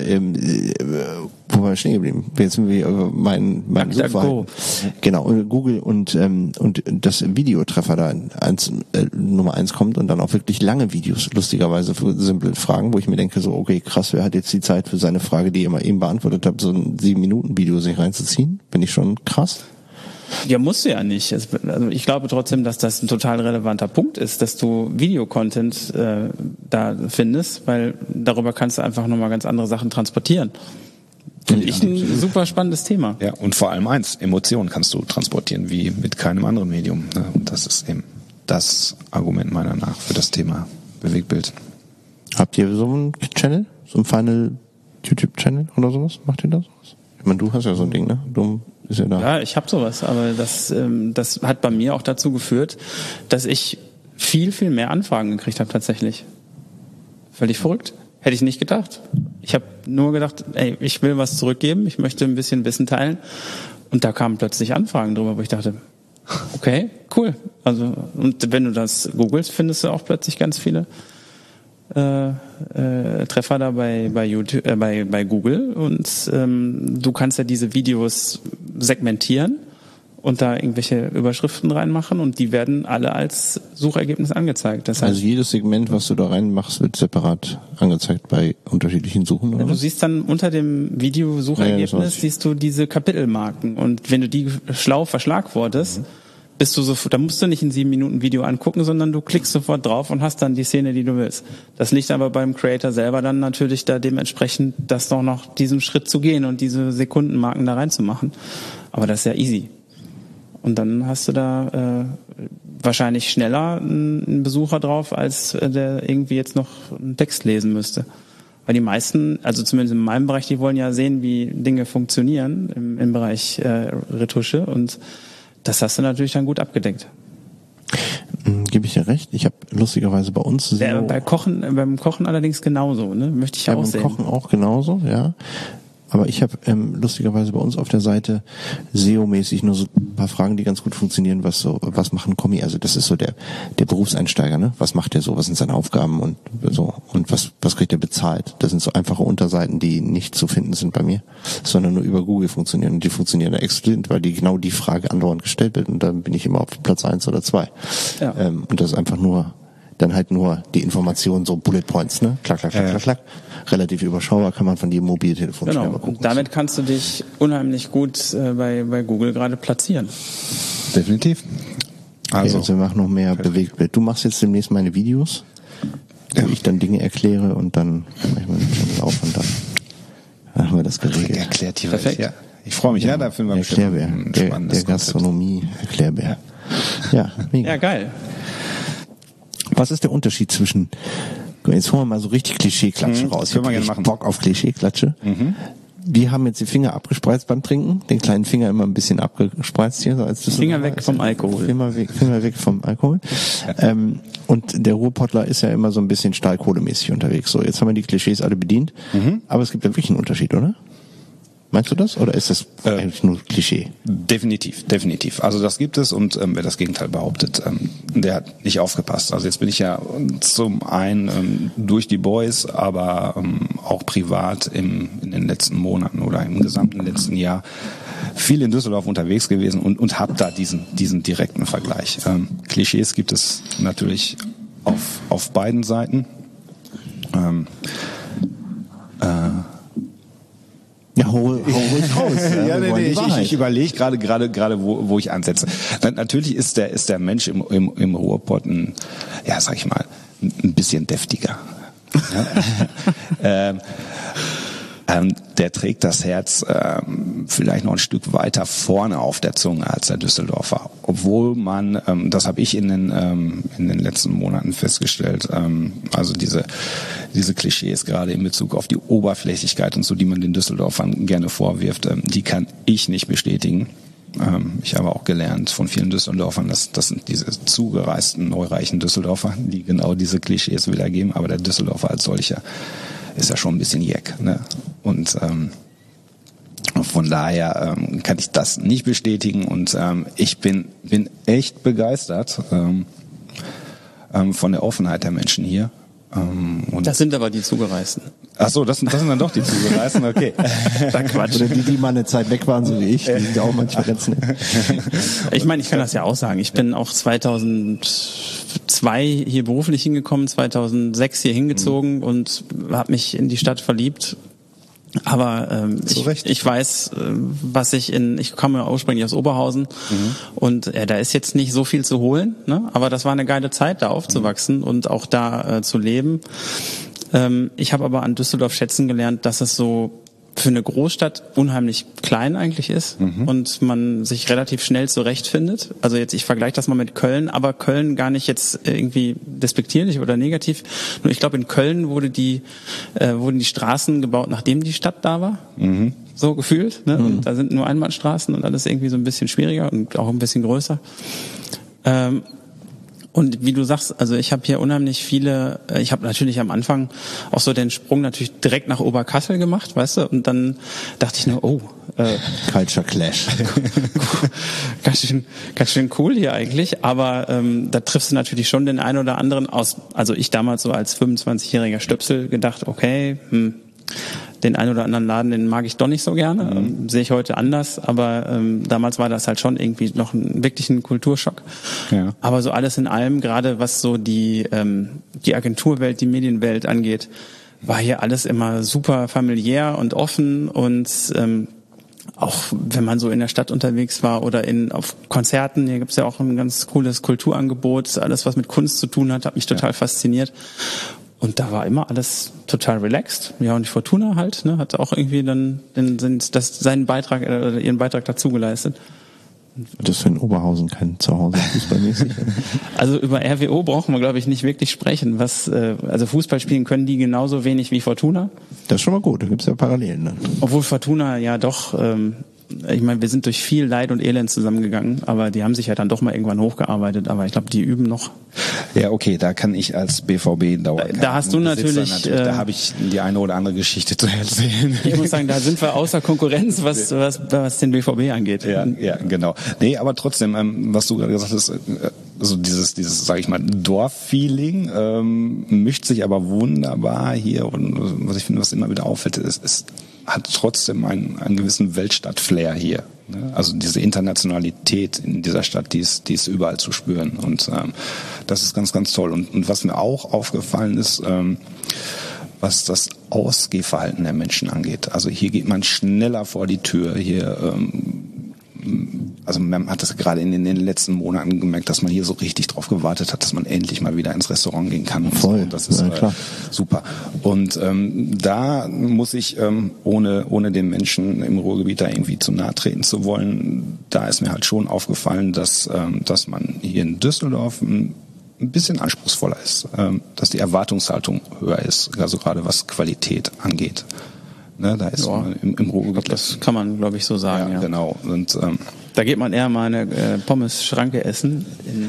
wo war ich stehen geblieben? Jetzt sind wir über mein Suchverhalten. Genau, Google und das Videotreffer da Nummer 1 kommt und dann auch wirklich lange Videos, lustigerweise für simple Fragen, wo ich mir denke, so, okay, krass, wer hat jetzt die Zeit für seine Frage, die ihr mal eben beantwortet habt, so ein 7-Minuten-Video sich reinzuziehen? Bin ich schon krass. Ja, musst du ja nicht. Also ich glaube trotzdem, dass das ein total relevanter Punkt ist, dass du Videocontent da findest, weil darüber kannst du einfach nochmal ganz andere Sachen transportieren. Finde ich ein super spannendes Thema. Ja, und vor allem Emotionen kannst du transportieren, wie mit keinem anderen Medium. Und das ist eben das Argument meiner nach für das Thema Bewegtbild. Habt ihr so einen Channel? So einen Final YouTube-Channel oder sowas? Macht ihr das? Ich meine, du hast ja so ein Ding, ne? Ja, ich habe sowas, aber das hat bei mir auch dazu geführt, dass ich viel, viel mehr Anfragen gekriegt habe tatsächlich. Völlig verrückt. Hätte ich nicht gedacht. Ich habe nur gedacht, ich will was zurückgeben, ich möchte ein bisschen Wissen teilen. Und da kamen plötzlich Anfragen drüber, wo ich dachte, okay, cool. Also, und wenn du das googelst, findest du auch plötzlich ganz viele Treffer da bei YouTube, bei Google und du kannst ja diese Videos segmentieren und da irgendwelche Überschriften reinmachen und die werden alle als Suchergebnis angezeigt. Das heißt, Also jedes Segment, was du da reinmachst, wird separat angezeigt bei unterschiedlichen Suchen, oder? du siehst dann unter dem Video-Suchergebnis, Ja, das weiß ich. siehst du diese Kapitelmarken und wenn du die schlau verschlagwortest, bist du da musst du nicht ein 7 Minuten Video angucken, sondern du klickst sofort drauf und hast dann die Szene, die du willst. Das liegt aber beim Creator selber dann natürlich da dementsprechend, das doch noch diesen Schritt zu gehen und diese Sekundenmarken da reinzumachen. Aber das ist ja easy. Und dann hast du da wahrscheinlich schneller einen Besucher drauf, als der irgendwie jetzt noch einen Text lesen müsste. Weil die meisten, also zumindest in meinem Bereich, die wollen ja sehen, wie Dinge funktionieren im Bereich Retusche und das hast du natürlich dann gut abgedeckt. Gebe ich dir recht. Ich habe lustigerweise bei uns Beim Kochen allerdings genauso, ne? Möchte ich ja auch sehen. Beim Kochen auch genauso, ja. Aber ich habe lustigerweise bei uns auf der Seite SEO-mäßig nur so ein paar Fragen, die ganz gut funktionieren, was machen Kommi, also das ist so der Berufseinsteiger, ne? Was macht der so, was sind seine Aufgaben und so und was kriegt er bezahlt? Das sind so einfache Unterseiten, die nicht zu finden sind bei mir, sondern nur über Google funktionieren und die funktionieren da exzellent, weil die genau die Frage andauernd gestellt wird und dann bin ich immer auf Platz 1 oder 2. Ja. Und das ist einfach nur die Information, so Bullet Points, ne? Klack. Relativ überschaubar, kann man von jedem Mobiltelefon schnell mal gucken. Und damit kannst du dich unheimlich gut bei Google gerade platzieren. Definitiv. Also wir machen noch mehr Bewegtbild. Du machst jetzt demnächst meine Videos, wo ich dann Dinge erkläre und dann mache ich mal den Channel auf und dann haben wir das geregelt. Erklärt die Perfekt. Welt, ja. Ich freue mich, ja, da finden wir Erklärbär, ein der spannendes Gastronomie Erklärbär. Ja, mega. Ja, geil. Was ist der Unterschied zwischen, jetzt holen wir mal so richtig Klischee-Klatsche raus. können wir gerne Ich hab machen. Bock auf Klischee-Klatsche. Wir haben jetzt die Finger abgespreizt beim Trinken, den kleinen Finger immer ein bisschen abgespreizt hier. So als Finger weg vom Alkohol. Finger weg vom Alkohol. Und der Ruhrpottler ist ja immer so ein bisschen stahlkohlemäßig unterwegs. So, jetzt haben wir die Klischees alle bedient. Aber es gibt ja wirklich einen Unterschied, oder? Meinst du das? Oder ist das eigentlich nur Klischee? Definitiv. Also das gibt es und wer das Gegenteil behauptet, der hat nicht aufgepasst. Also jetzt bin ich ja zum einen durch die Boys, aber auch privat in den letzten Monaten oder im gesamten letzten Jahr viel in Düsseldorf unterwegs gewesen und habe da diesen direkten Vergleich. Klischees gibt es natürlich auf beiden Seiten. Ja, hol ruhig raus. Ja, ich überlege gerade, wo ich ansetze. Natürlich ist der Mensch im Ruhrpott ein bisschen deftiger. Ja? Der trägt das Herz vielleicht noch ein Stück weiter vorne auf der Zunge als der Düsseldorfer. Obwohl man, das habe ich in den letzten Monaten festgestellt, also diese Klischees gerade in Bezug auf die Oberflächlichkeit und so, die man den Düsseldorfern gerne vorwirft, die kann ich nicht bestätigen. Ich habe auch gelernt von vielen Düsseldorfern, das sind diese zugereisten, neureichen Düsseldorfer, die genau diese Klischees wiedergeben, aber der Düsseldorfer als solcher ist ja schon ein bisschen jeck, ne? Und von daher kann ich das nicht bestätigen und ich bin echt begeistert von der Offenheit der Menschen hier. Und Das sind aber die Zugereisten. Ach so, das sind dann doch die Zugereisten, okay. Quatsch. Oder die mal eine Zeit weg waren, so wie ich, die sind ja auch manchmal ganz nett. Ich meine, ich kann das ja auch sagen. Ich bin auch 2002 hier beruflich hingekommen, 2006 hier hingezogen und habe mich in die Stadt verliebt. Aber ich weiß, ich komme ja ursprünglich aus Oberhausen und da ist jetzt nicht so viel zu holen, ne? Aber das war eine geile Zeit, da aufzuwachsen und auch da zu leben. Ich habe aber an Düsseldorf schätzen gelernt, dass es so für eine Großstadt unheimlich klein eigentlich ist und man sich relativ schnell zurechtfindet. Also jetzt, ich vergleiche das mal mit Köln, aber Köln gar nicht jetzt irgendwie despektierlich oder negativ. Nur ich glaube, in Köln wurden die Straßen gebaut, nachdem die Stadt da war. So gefühlt. Ne? Und da sind nur Einbahnstraßen und alles irgendwie so ein bisschen schwieriger und auch ein bisschen größer. Und wie du sagst, also ich habe hier unheimlich viele, ich habe natürlich am Anfang auch so den Sprung natürlich direkt nach Oberkassel gemacht, weißt du, und dann dachte ich nur, Culture Clash. ganz schön cool hier eigentlich, aber da triffst du natürlich schon den einen oder anderen also ich damals so als 25-jähriger Stöpsel gedacht, okay, den einen oder anderen Laden, den mag ich doch nicht so gerne, sehe ich heute anders, aber damals war das halt schon irgendwie noch wirklich ein Kulturschock. Ja. Aber so alles in allem, gerade was so die Agenturwelt, die Medienwelt angeht, war hier alles immer super familiär und offen und auch wenn man so in der Stadt unterwegs war oder auf Konzerten, hier gibt's ja auch ein ganz cooles Kulturangebot, alles was mit Kunst zu tun hat mich total fasziniert. Und da war immer alles total relaxed. Ja, und die Fortuna halt, ne, hat auch irgendwie dann seinen Beitrag oder ihren Beitrag dazu geleistet. Das ist in Oberhausen kein Zuhause fußballmäßig. Also über RWO brauchen wir, glaube ich, nicht wirklich sprechen. Also Fußball spielen können die genauso wenig wie Fortuna. Das ist schon mal gut, da gibt's ja Parallelen dann. Obwohl Fortuna ja doch, ich meine, wir sind durch viel Leid und Elend zusammengegangen, aber die haben sich ja dann doch mal irgendwann hochgearbeitet, aber ich glaube, die üben noch. Ja, okay, da kann ich als BVB-Dauer. Da hast du natürlich, da habe ich die eine oder andere Geschichte zu erzählen. Ich muss sagen, da sind wir außer Konkurrenz, was den BVB angeht. Ja, genau. Nee, aber trotzdem, was du gerade gesagt hast, also dieses, sag ich mal, Dorffeeling mischt sich aber wunderbar hier und was ich finde, was immer wieder auffällt, ist hat trotzdem einen gewissen Weltstadt-Flair hier. Also diese Internationalität in dieser Stadt, die ist überall zu spüren. Und das ist ganz, ganz toll. Und was mir auch aufgefallen ist, was das Ausgehverhalten der Menschen angeht. Also hier geht man schneller vor die Tür. Hier, also man hat das gerade in den letzten Monaten gemerkt, dass man hier so richtig drauf gewartet hat, dass man endlich mal wieder ins Restaurant gehen kann. Und voll, so. Das ist klar. Super. Und da muss ich, ohne den Menschen im Ruhrgebiet da irgendwie zu nahe treten zu wollen, da ist mir halt schon aufgefallen, dass man hier in Düsseldorf ein bisschen anspruchsvoller ist, dass die Erwartungshaltung höher ist, also gerade was Qualität angeht. Ne, da ist man im Ruhrgebiet. Das kann man, glaube ich, so sagen. Ja, genau. Und da geht man eher mal eine Pommes-Schranke essen.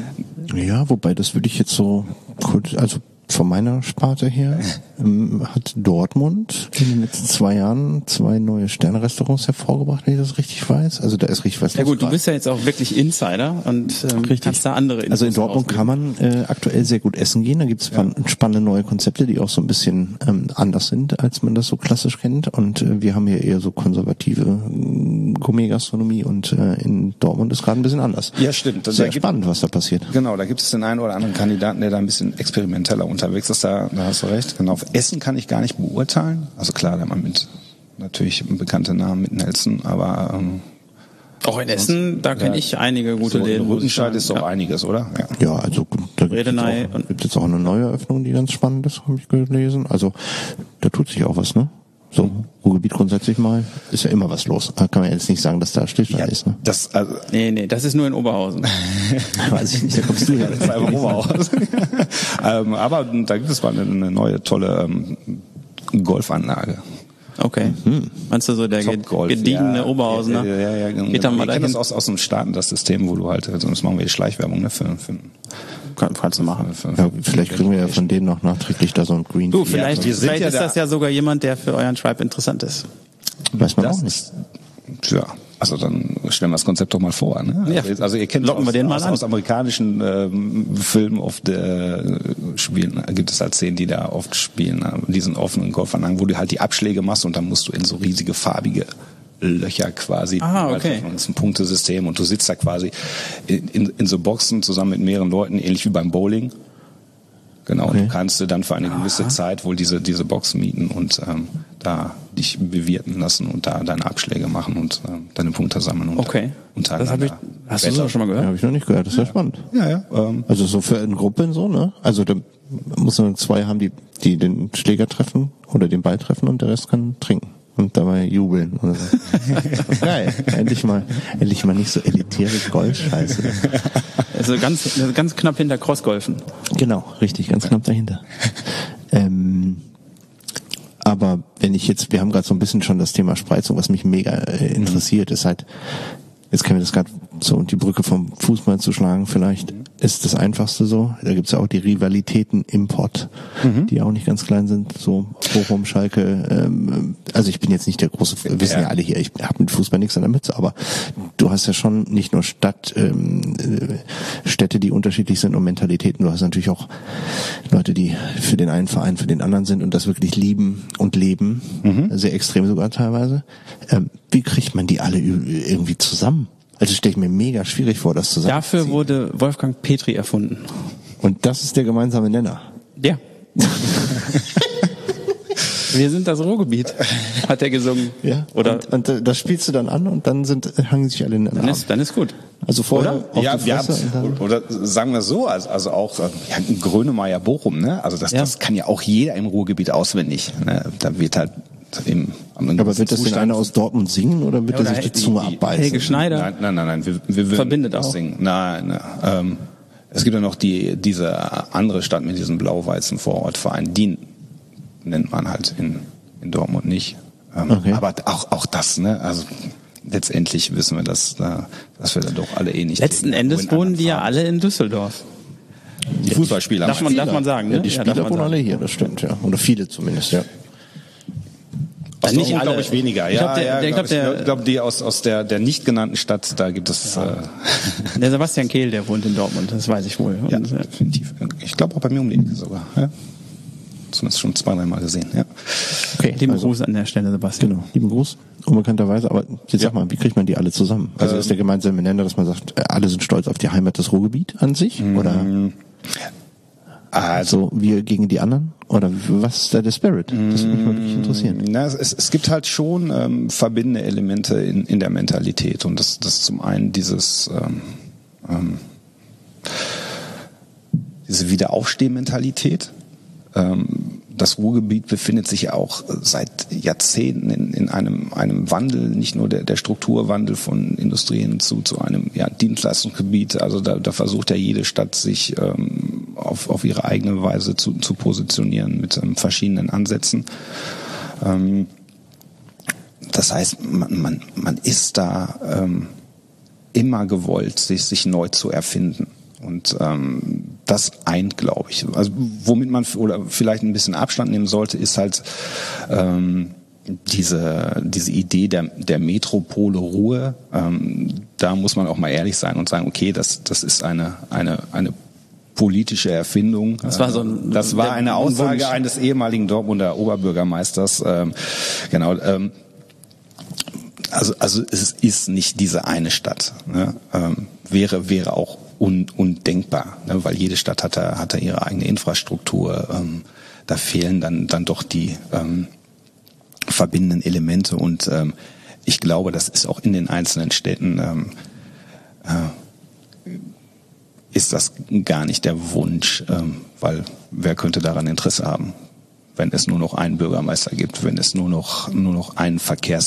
Ja, wobei das würde ich jetzt so, also von meiner Sparte her hat Dortmund in den letzten 2 Jahren 2 neue Sterne-Restaurants hervorgebracht, wenn ich das richtig weiß. Also da ist richtig was los. Ja gut, du bist ja jetzt auch wirklich Insider und kannst da andere Infos Also in Dortmund kann man aktuell sehr gut essen gehen. Da gibt es spannende neue Konzepte, die auch so ein bisschen anders sind, als man das so klassisch kennt. Und wir haben hier eher so konservative Gourmet-Gastronomie und in Dortmund ist gerade ein bisschen anders. Ja, stimmt. Sehr spannend, was da passiert. Genau, da gibt es den einen oder anderen Kandidaten, der da ein bisschen experimenteller unterwegs ist. Da hast du recht. Genau. Essen kann ich gar nicht beurteilen. Also klar, da hat man mit natürlich bekannte Namen mit Nelson, aber auch in Essen, da kenne ich einige gute so Läden. In Rüttenscheid ist doch einiges, oder? Ja, also da gibt es jetzt auch eine neue Eröffnung, die ganz spannend ist, habe ich gelesen. Also da tut sich auch was, ne? So, Ruhrgebiet grundsätzlich mal, ist ja immer was los. Da kann man jetzt nicht sagen, dass da Stillstand ist, ne? Nee, das ist nur in Oberhausen. Weiß ich nicht, da kommst du her. Das ist einfach Oberhausen. Aber da gibt es mal eine neue, tolle Golfanlage. Okay. Meinst du so der gediegene Oberhausener? Ja, genau. Geht dann mal dahin. dahin. Das aus dem Staaten, das System, wo du halt, sonst machen wir die Schleichwerbung, ne, Kannst du machen. Ja, vielleicht kriegen wir ja von denen noch nachträglich da so ein Green. Du, vielleicht ist ja das ja sogar jemand, der für euren Tribe interessant ist. Weiß man auch nicht. Tja, also dann stellen wir das Konzept doch mal vor. Ne? Ja. Also ihr kennt Locken wir den mal an. Aus amerikanischen Filmen oft spielen, gibt es halt Szenen, die da oft spielen, diesen offenen Golfanlagen, wo du halt die Abschläge machst und dann musst du in so riesige farbige Löcher quasi. Okay. Das ist ein Punktesystem und du sitzt da quasi in so Boxen zusammen mit mehreren Leuten, ähnlich wie beim Bowling. Genau, okay. Du kannst dann für eine gewisse Zeit wohl diese Box mieten und da dich bewirten lassen und da deine Abschläge machen und deine Punkte sammeln. Und das hast du das schon mal gehört? Ja, habe ich noch nicht gehört, das ist ja spannend. Ja. Also so für eine Gruppe so, ne? Also da muss man 2 haben, die den Schläger treffen oder den Ball treffen und der Rest kann trinken. Und dabei jubeln oder so. Geil. Endlich mal nicht so elitäre Golfscheiße. Also ganz knapp hinter Crossgolfen. Genau, richtig, ganz knapp dahinter. Aber wenn ich jetzt, wir haben gerade so ein bisschen schon das Thema Spreizung, was mich mega interessiert, ist halt, jetzt können wir das gerade so die Brücke vom Fußball zu schlagen, vielleicht ist das Einfachste so. Da gibt's ja auch die Rivalitäten im Pott, die auch nicht ganz klein sind, so Bochum, Schalke. Also ich bin jetzt nicht der große, wissen ja alle hier, ich habe mit Fußball nichts an der Mütze, aber du hast ja schon nicht nur Stadtteile Städte, die unterschiedlich sind und Mentalitäten. Du hast natürlich auch Leute, die für den einen Verein, für den anderen sind und das wirklich lieben und leben. Sehr extrem sogar teilweise. Wie kriegt man die alle irgendwie zusammen? Also stelle ich mir mega schwierig vor, das zusammenzuziehen. Dafür wurde Wolfgang Petri erfunden. Und das ist der gemeinsame Nenner. Ja. Wir sind das Ruhrgebiet, hat er gesungen. Ja. Oder und das spielst du dann an und dann hangen sich alle in den Arm. dann ist gut. Also vorher auf Ja, die wir Fresse und dann oder sagen wir so, also auch Grönemeyer Bochum, ne? Also das kann ja auch jeder im Ruhrgebiet auswendig. Ne? Da wird halt aber wird das denn einer aus Dortmund singen oder wird er sich die Zunge abbeißen? Helge Schneider. Nein, wir verbindet auch. Singen. Nein. Es gibt ja noch diese andere Stadt mit diesem blau-weißen Vorortverein, die nennt man halt in Dortmund nicht. Okay. Aber auch das, ne? Also letztendlich wissen wir, dass wir da doch alle nicht. Letzten Endes wohnen die ja alle in Düsseldorf. Die Fußballspieler. Darf man sagen, ne? Ja, die Spieler wohnen alle hier, das stimmt, ja. Oder viele zumindest, ja. Nicht alle, glaube ich, weniger. Ich glaube, glaub, die aus der nicht genannten Stadt, da gibt es... der Sebastian Kehl, der wohnt in Dortmund, das weiß ich wohl. Ja, definitiv. Ich glaube auch bei mir um die Ecke sogar. Ja. Zumindest schon 2-3 Mal gesehen. Ja. Okay, lieben Gruß an der Stelle, Sebastian. Genau, lieben Gruß, unbekannterweise. Aber jetzt sag mal, wie kriegt man die alle zusammen? Also ist der gemeinsame Nenner, dass man sagt, alle sind stolz auf die Heimat des Ruhrgebiet an sich? Oder also wir gegen die anderen? Oder was ist da der Spirit? Das würde mich mal wirklich interessieren. Na, es gibt halt schon verbindende Elemente in der Mentalität. Und das zum einen diese Wiederaufstehmentalität. Das Ruhrgebiet befindet sich ja auch seit Jahrzehnten in einem Wandel, nicht nur der Strukturwandel von Industrien zu einem Dienstleistungsgebiet. Also da versucht ja jede Stadt sich auf ihre eigene Weise zu positionieren mit verschiedenen Ansätzen. Das heißt, man ist da immer gewollt, sich neu zu erfinden. Und das eint, glaube ich. Also womit man oder vielleicht ein bisschen Abstand nehmen sollte, ist halt diese Idee der Metropole Ruhr. Da muss man auch mal ehrlich sein und sagen, okay, das ist eine politische Erfindung. Das war eine Aussage eines ehemaligen Dortmunder Oberbürgermeisters. Genau. Also es ist nicht diese eine Stadt. Ne? Wäre auch undenkbar, ne? Weil jede Stadt hat da ihre eigene Infrastruktur. Da fehlen dann doch die verbindenden Elemente und ich glaube, das ist auch in den einzelnen Städten ist das gar nicht der Wunsch, weil wer könnte daran Interesse haben, wenn es nur noch einen Bürgermeister gibt, wenn es nur noch einen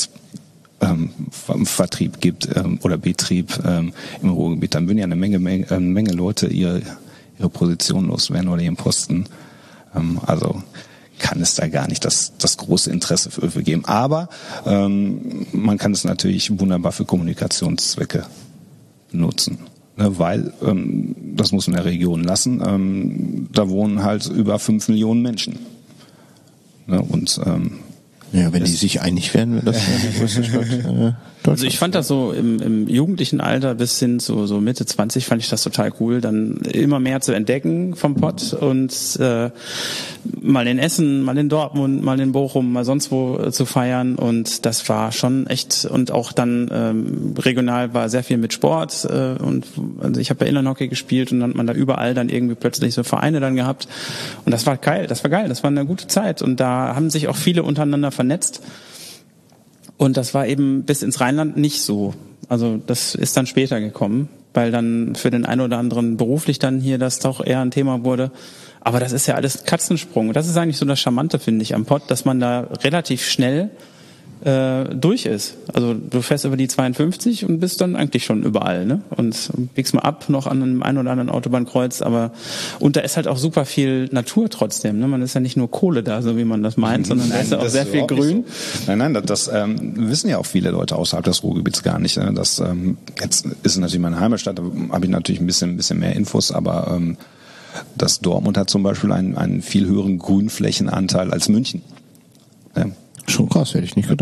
Vertrieb gibt oder Betrieb im Ruhrgebiet, dann würden ja eine Menge Leute ihre Position loswerden oder ihren Posten. Also kann es da gar nicht das große Interesse für geben. Aber man kann es natürlich wunderbar für Kommunikationszwecke nutzen. Ne, weil, das muss man der Region lassen, da wohnen halt über 5 Millionen Menschen. Ne, und ja, wenn die sich einig werden, wäre das die größte Stadt Deutschlands. Also ich fand das so im jugendlichen Alter bis hin zu so Mitte 20 fand ich das total cool, dann immer mehr zu entdecken vom Pott und mal in Essen, mal in Dortmund, mal in Bochum, mal sonst wo zu feiern und das war schon echt und auch dann regional war sehr viel mit Sport und also ich habe ja Inlandhockey gespielt und dann hat man da überall dann irgendwie plötzlich so Vereine dann gehabt und das war geil, das war eine gute Zeit und da haben sich auch viele untereinander vernetzt. Und das war eben bis ins Rheinland nicht so. Also das ist dann später gekommen, weil dann für den einen oder anderen beruflich dann hier das doch eher ein Thema wurde. Aber das ist ja alles Katzensprung. Und das ist eigentlich so das Charmante, finde ich, am Pott, dass man da relativ schnell durch ist. Also du fährst über die 52 und bist dann eigentlich schon überall, ne? Und biegst mal ab noch an einem einen oder anderen Autobahnkreuz, und da ist halt auch super viel Natur trotzdem, ne? Man ist ja nicht nur Kohle da, so wie man das meint, sondern da ist ja auch sehr viel Grün. So. Nein, das wissen ja auch viele Leute außerhalb des Ruhrgebiets gar nicht. Ne? Das jetzt ist natürlich meine Heimatstadt, da habe ich natürlich ein bisschen mehr Infos, aber das Dortmund hat zum Beispiel einen viel höheren Grünflächenanteil als München. Ja. Schon krass, hätte ich nicht gedacht.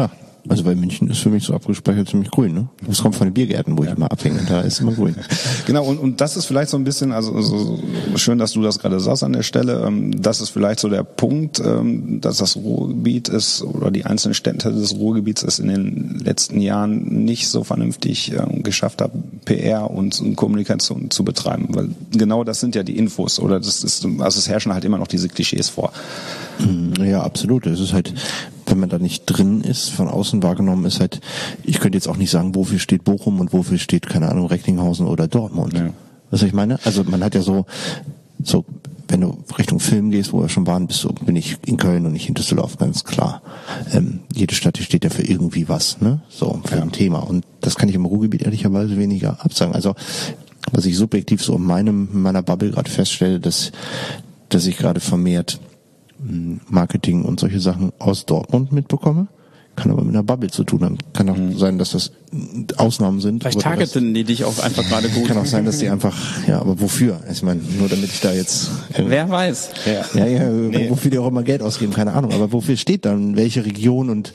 Also bei München ist für mich so abgespeichert ziemlich grün, ne? Das kommt von den Biergärten, wo ich immer abhänge, da ist immer grün. Genau, und das ist vielleicht so ein bisschen, also so schön, dass du das gerade sagst an der Stelle, das ist vielleicht so der Punkt, dass das Ruhrgebiet ist, oder die einzelnen Städte des Ruhrgebiets es in den letzten Jahren nicht so vernünftig geschafft haben, PR und Kommunikation zu betreiben, weil genau das sind ja die Infos, oder das ist, also es herrschen halt immer noch diese Klischees vor. Ja, absolut. Es ist halt, wenn man da nicht drin ist, von außen wahrgenommen ist halt, ich könnte jetzt auch nicht sagen, wofür steht Bochum und wofür steht, keine Ahnung, Recklinghausen oder Dortmund. Ja. Was ich meine? Also man hat ja so, wenn du Richtung Film gehst, wo wir schon waren, bin ich in Köln und nicht in Düsseldorf, ganz klar. Jede Stadt steht ja für irgendwie was, ne? So, für ein Thema. Und das kann ich im Ruhrgebiet ehrlicherweise weniger absagen. Also, was ich subjektiv so in meiner Bubble gerade feststelle, dass ich gerade vermehrt Marketing und solche Sachen aus Dortmund mitbekomme. Kann aber mit einer Bubble zu tun haben. Kann auch sein, dass das Ausnahmen sind. Vielleicht targeten die dich auch einfach gerade gut. Kann auch sein, dass die einfach, ja, aber wofür? Ich meine, nur damit ich da jetzt... Wer weiß. Ja, nee. Wofür die auch immer Geld ausgeben, keine Ahnung. Aber wofür steht dann welche Region? Und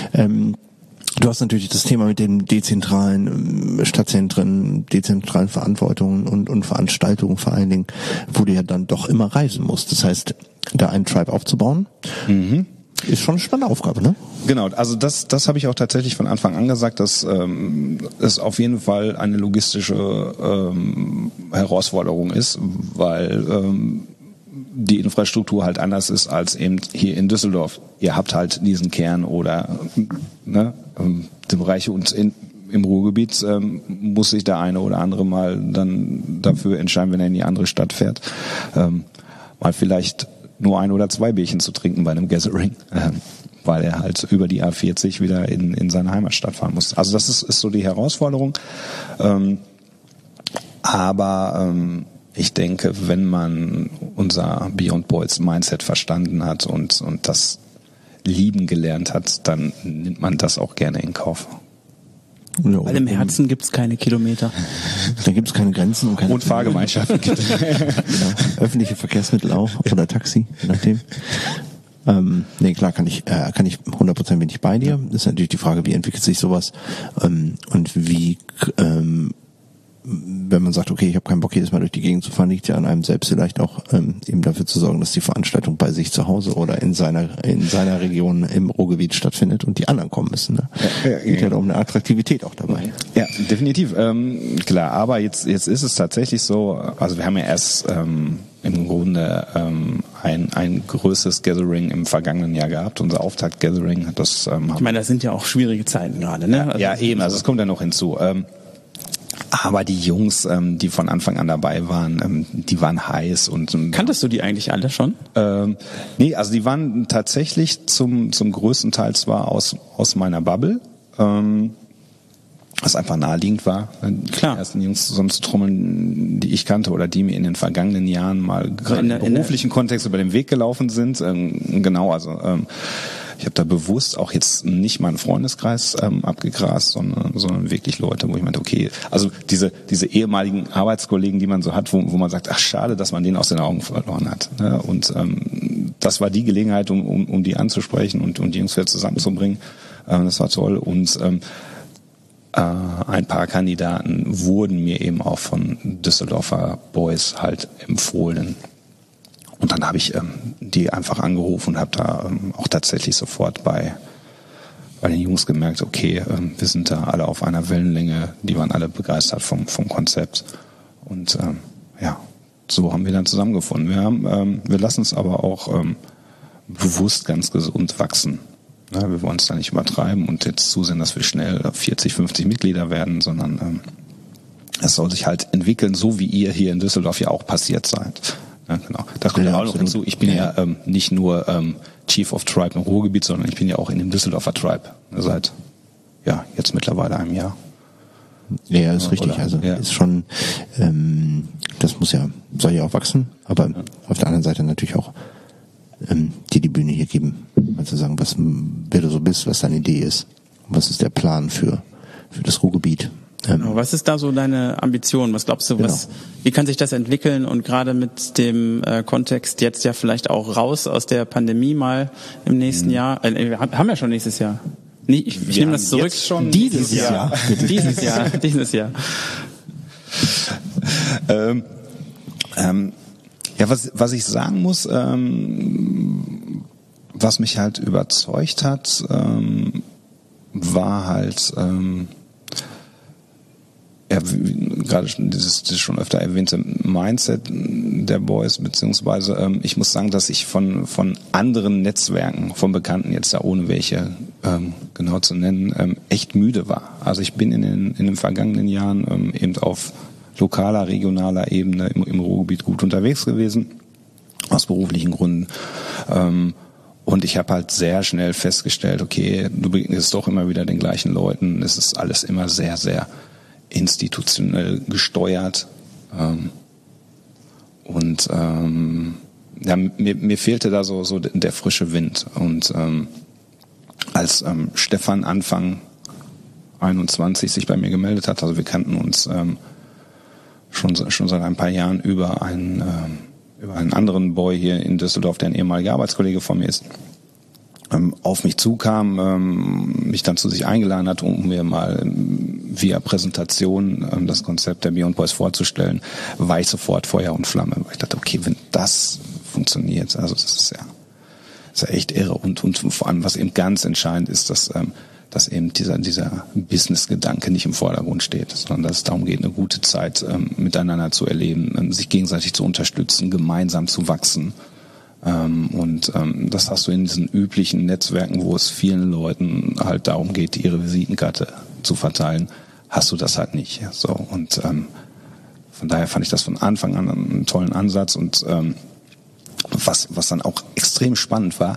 du hast natürlich das Thema mit den dezentralen Stadtzentren, dezentralen Verantwortungen und Veranstaltungen vor allen Dingen, wo du ja dann doch immer reisen musst. Das heißt, da einen Tribe aufzubauen, ist schon eine spannende Aufgabe, ne? Genau, also das habe ich auch tatsächlich von Anfang an gesagt, dass es auf jeden Fall eine logistische Herausforderung ist, weil die Infrastruktur halt anders ist als eben hier in Düsseldorf. Ihr habt halt diesen Kern oder die Bereiche und im Ruhrgebiet muss sich der eine oder andere mal dann dafür entscheiden, wenn er in die andere Stadt fährt, mal vielleicht nur 1 oder 2 Bierchen zu trinken bei einem Gathering, weil er halt über die A40 wieder in seine Heimatstadt fahren muss. Also das ist so die Herausforderung. Aber ich denke, wenn man unser Beyond Boys Mindset verstanden hat und das lieben gelernt hat, dann nimmt man das auch gerne in Kauf. Ja, weil im Herzen gibt's keine Kilometer. Da gibt's keine Grenzen und keine Fahrgemeinschaften. Genau. Öffentliche Verkehrsmittel auch oder Taxi, je nachdem. Nee, klar kann ich 100% bin ich bei dir. Das ist natürlich die Frage, wie entwickelt sich sowas und wie wenn man sagt, okay, ich habe keinen Bock, jedes Mal durch die Gegend zu fahren, liegt ja an einem selbst vielleicht auch eben dafür zu sorgen, dass die Veranstaltung bei sich zu Hause oder in seiner Region im Ruhrgebiet stattfindet und die anderen kommen müssen. Ne? Geht ja um eine Attraktivität auch dabei. Ja, definitiv. Klar, aber jetzt ist es tatsächlich so, also wir haben ja erst im Grunde ein größeres Gathering im vergangenen Jahr gehabt, unser Auftakt-Gathering. Ich meine, das sind ja auch schwierige Zeiten gerade, ne? Ja, eben, also es kommt ja noch hinzu. Aber die Jungs, die von Anfang an dabei waren, die waren heiß und kanntest du die eigentlich alle schon? Nee, also die waren tatsächlich zum größten Teil zwar aus meiner Bubble, was einfach naheliegend war, die ersten Jungs zusammenzutrommeln, die ich kannte oder die mir in den vergangenen Jahren mal gerade im beruflichen Kontext über den Weg gelaufen sind. Genau, also ich habe da bewusst auch jetzt nicht meinen Freundeskreis abgegrast, sondern wirklich Leute, wo ich meinte, okay, also diese ehemaligen Arbeitskollegen, die man so hat, wo man sagt, ach schade, dass man den aus den Augen verloren hat. Ne? Und das war die Gelegenheit, um die anzusprechen und die Jungs wieder zusammenzubringen. Das war toll. Und ein paar Kandidaten wurden mir eben auch von Düsseldorfer Boys halt empfohlen. Und dann habe ich die einfach angerufen und habe da auch tatsächlich sofort bei den Jungs gemerkt, okay, wir sind da alle auf einer Wellenlänge, die waren alle begeistert vom Konzept. Und so haben wir dann zusammengefunden. Wir lassen es aber auch bewusst ganz gesund wachsen. Ja, wir wollen es da nicht übertreiben und jetzt zusehen, dass wir schnell 40, 50 Mitglieder werden, sondern es soll sich halt entwickeln, so wie ihr hier in Düsseldorf ja auch passiert seid. Ja, genau. Das kommt ja auch noch hinzu. Ich bin ja nicht nur Chief of Tribe im Ruhrgebiet, sondern ich bin ja auch in dem Düsseldorfer Tribe seit jetzt mittlerweile einem Jahr. Ja, ist richtig. Also ist schon, das soll ja auch wachsen, aber auf der anderen Seite natürlich auch dir die Bühne hier geben, mal zu sagen, wer du so bist, was deine Idee ist, was ist der Plan für das Ruhrgebiet. Genau. Was ist da so deine Ambition? Was glaubst du, wie kann sich das entwickeln? Und gerade mit dem Kontext jetzt ja vielleicht auch raus aus der Pandemie mal im nächsten Jahr. Wir haben ja schon nächstes Jahr. Nee, ich nehme das zurück. Schon Dieses Jahr. Dieses Jahr. Ja, was ich sagen muss, was mich halt überzeugt hat, war halt gerade dieses schon öfter erwähnte Mindset der Boys, beziehungsweise ich muss sagen, dass ich von anderen Netzwerken, von Bekannten jetzt da ohne welche genau zu nennen, echt müde war. Also ich bin in den vergangenen Jahren eben auf lokaler, regionaler Ebene im Ruhrgebiet gut unterwegs gewesen, aus beruflichen Gründen. Und ich habe halt sehr schnell festgestellt, okay, du begegnest doch immer wieder den gleichen Leuten. Es ist alles immer sehr, sehr institutionell gesteuert. Mir fehlte da so der frische Wind. Und als Stefan Anfang 21 sich bei mir gemeldet hat, also wir kannten uns schon seit ein paar Jahren über einen anderen Boy hier in Düsseldorf, der ein ehemaliger Arbeitskollege von mir ist, auf mich zukam, mich dann zu sich eingeladen hat, um mir mal via Präsentation das Konzept der Beyond Boys vorzustellen, war ich sofort Feuer und Flamme. Weil ich dachte, okay, wenn das funktioniert, also das ist ja echt irre. Und vor allem, was eben ganz entscheidend ist, dass eben dieser Business-Gedanke nicht im Vordergrund steht, sondern dass es darum geht, eine gute Zeit miteinander zu erleben, sich gegenseitig zu unterstützen, gemeinsam zu wachsen. Das hast du in diesen üblichen Netzwerken, wo es vielen Leuten halt darum geht, ihre Visitenkarte zu verteilen, hast du das halt nicht. So, und von daher fand ich das von Anfang an einen tollen Ansatz. Und was dann auch extrem spannend war,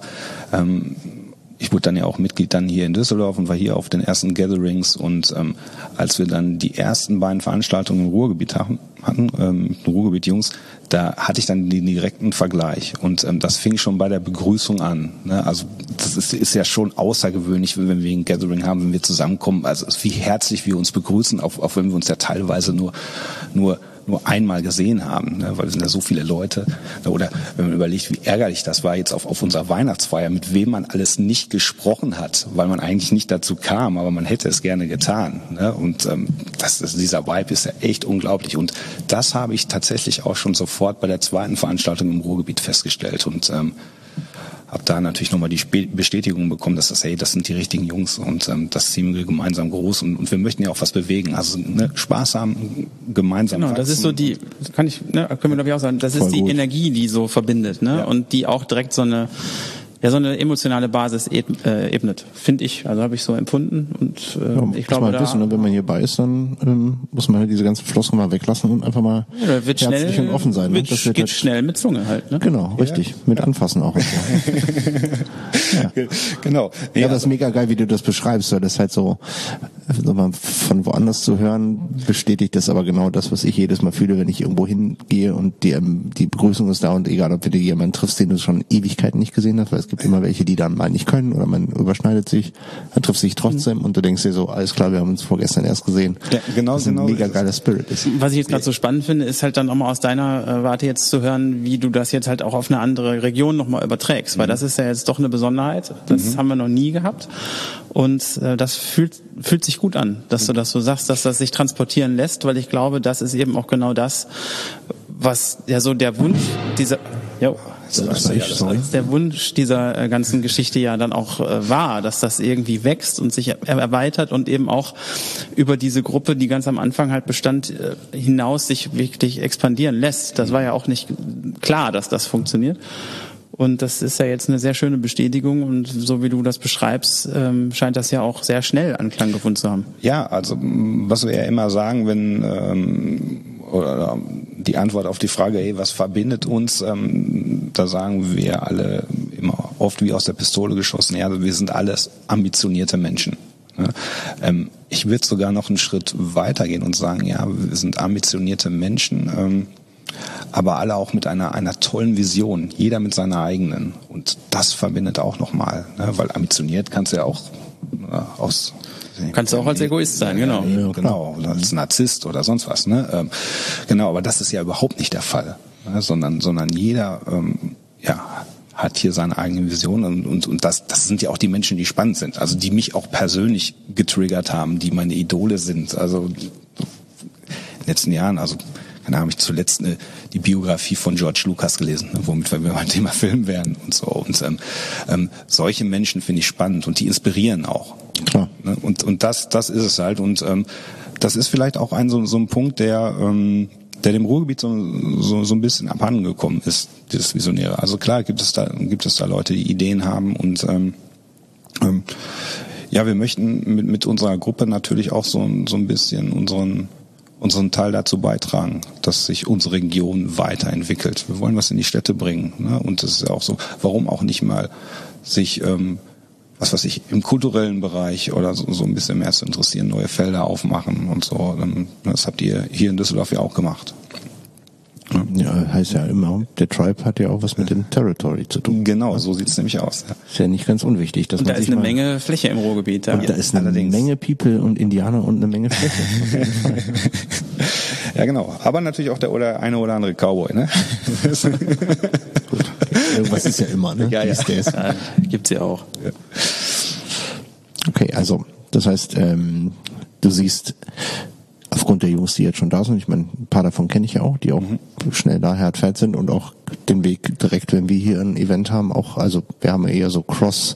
ich wurde dann ja auch Mitglied dann hier in Düsseldorf und war hier auf den ersten Gatherings, und als wir dann die ersten beiden Veranstaltungen im Ruhrgebiet hatten, mit den Ruhrgebiet-Jungs, da hatte ich dann den direkten Vergleich, und das fing schon bei der Begrüßung an. Ne? Also das ist ja schon außergewöhnlich, wenn wir ein Gathering haben, wenn wir zusammenkommen, also wie herzlich wir uns begrüßen, auch wenn wir uns ja teilweise nur einmal gesehen haben, ne? Weil es sind ja so viele Leute. Oder wenn man überlegt, wie ärgerlich das war jetzt auf unserer Weihnachtsfeier, mit wem man alles nicht gesprochen hat, weil man eigentlich nicht dazu kam, aber man hätte es gerne getan. Ne? Und dieser Vibe ist ja echt unglaublich. Und das habe ich tatsächlich auch schon sofort bei der zweiten Veranstaltung im Ruhrgebiet festgestellt. Und habe da natürlich nochmal die Bestätigung bekommen, dass das sind die richtigen Jungs, und das ziehen wir gemeinsam groß, und wir möchten ja auch was bewegen. Also Spaß haben, gemeinsam Genau, wachsen. das ist so können wir glaube ich auch sagen, das Voll ist die gut. Energie, die so verbindet, ne? Ja. Und die auch direkt so eine emotionale Basis ebnet, finde ich. Also habe ich so empfunden, und ich glaube, mal wissen, ne? Wenn man hierbei ist, dann muss man halt diese ganzen Floskeln mal weglassen und einfach mal wird herzlich schnell, und offen sein. Ne? Das geht halt, schnell mit Zunge halt, ne? Genau, richtig. Mit Anfassen auch. Und so. Ja. Genau. Ja, das ist mega geil, wie du das beschreibst, weil das halt so mal von woanders zu hören, bestätigt das aber genau das, was ich jedes Mal fühle, wenn ich irgendwo hingehe und die Begrüßung ist da, und egal, ob du jemanden triffst, den du schon Ewigkeiten nicht gesehen hast, weil es gibt immer welche, die dann mal nicht können oder man überschneidet sich, dann trifft sich trotzdem und du denkst dir so, alles klar, wir haben uns vorgestern erst gesehen. Ja, genau, was ein mega geiler Spirit ist. Was ich jetzt gerade so spannend finde, ist halt dann auch mal aus deiner Warte jetzt zu hören, wie du das jetzt halt auch auf eine andere Region nochmal überträgst, weil das ist ja jetzt doch eine Besonderheit, das haben wir noch nie gehabt, und das fühlt sich gut an, dass du das so sagst, dass das sich transportieren lässt, weil ich glaube, das ist eben auch genau das, was ja so der Wunsch dieser der Wunsch dieser ganzen Geschichte ja dann auch war, dass das irgendwie wächst und sich erweitert und eben auch über diese Gruppe, die ganz am Anfang halt bestand, hinaus sich wirklich expandieren lässt. Das war ja auch nicht klar, dass das funktioniert. Und das ist ja jetzt eine sehr schöne Bestätigung, und so wie du das beschreibst, scheint das ja auch sehr schnell Anklang gefunden zu haben. Ja, also was wir ja immer sagen, wenn oder die Antwort auf die Frage, was verbindet uns, da sagen wir alle immer oft wie aus der Pistole geschossen, ja, wir sind alles ambitionierte Menschen. Ne? Ich würde sogar noch einen Schritt weiter gehen und sagen, ja, wir sind ambitionierte Menschen, aber alle auch mit einer tollen Vision, jeder mit seiner eigenen. Und das verbindet auch nochmal, ne? Weil ambitioniert kannst du ja auch Kannst du auch als Egoist sein, genau. Ja, genau, oder als Narzisst oder sonst was. Ne? Genau, aber das ist ja überhaupt nicht der Fall, ne? Sondern jeder hat hier seine eigene Vision und das sind ja auch die Menschen, die spannend sind, also die mich auch persönlich getriggert haben, die meine Idole sind. Also in den letzten Jahren, also keine Ahnung, habe ich zuletzt die Biografie von George Lucas gelesen, womit wir beim Thema Film wären und so. Und solche Menschen finde ich spannend und die inspirieren auch. Klar. Und das ist es halt. Und das ist vielleicht auch so ein Punkt, der dem Ruhrgebiet so ein bisschen abhanden gekommen ist, dieses Visionäre. Also klar gibt es da Leute, die Ideen haben und ja, wir möchten mit unserer Gruppe natürlich auch so ein bisschen unseren Teil dazu beitragen, dass sich unsere Region weiterentwickelt. Wir wollen was in die Städte bringen, ne? Und das ist ja auch so, warum auch nicht mal sich, was weiß ich, im kulturellen Bereich oder so ein bisschen mehr zu interessieren, neue Felder aufmachen und so. Das habt ihr hier in Düsseldorf ja auch gemacht. Ja, heißt ja immer, der Tribe hat ja auch was mit dem Territory zu tun. Genau, so sieht's nämlich aus. Ja. Ist ja nicht ganz unwichtig. Dass Und man da ist sich eine Menge Fläche im Ruhrgebiet. Und da ist eine Menge People und Indianer und eine Menge Fläche. Auf jeden Fall. Ja, genau. Aber natürlich auch der eine oder andere Cowboy, ne? Gut. Irgendwas ist ja immer, ne? Ja. Ja, gibt's ja auch. Ja. Okay, also, das heißt, du siehst, aufgrund der Jungs, die jetzt schon da sind, ich meine, ein paar davon kenne ich ja auch, die auch schnell daher fährt sind und auch den Weg direkt, wenn wir hier ein Event haben, auch, also wir haben ja eher so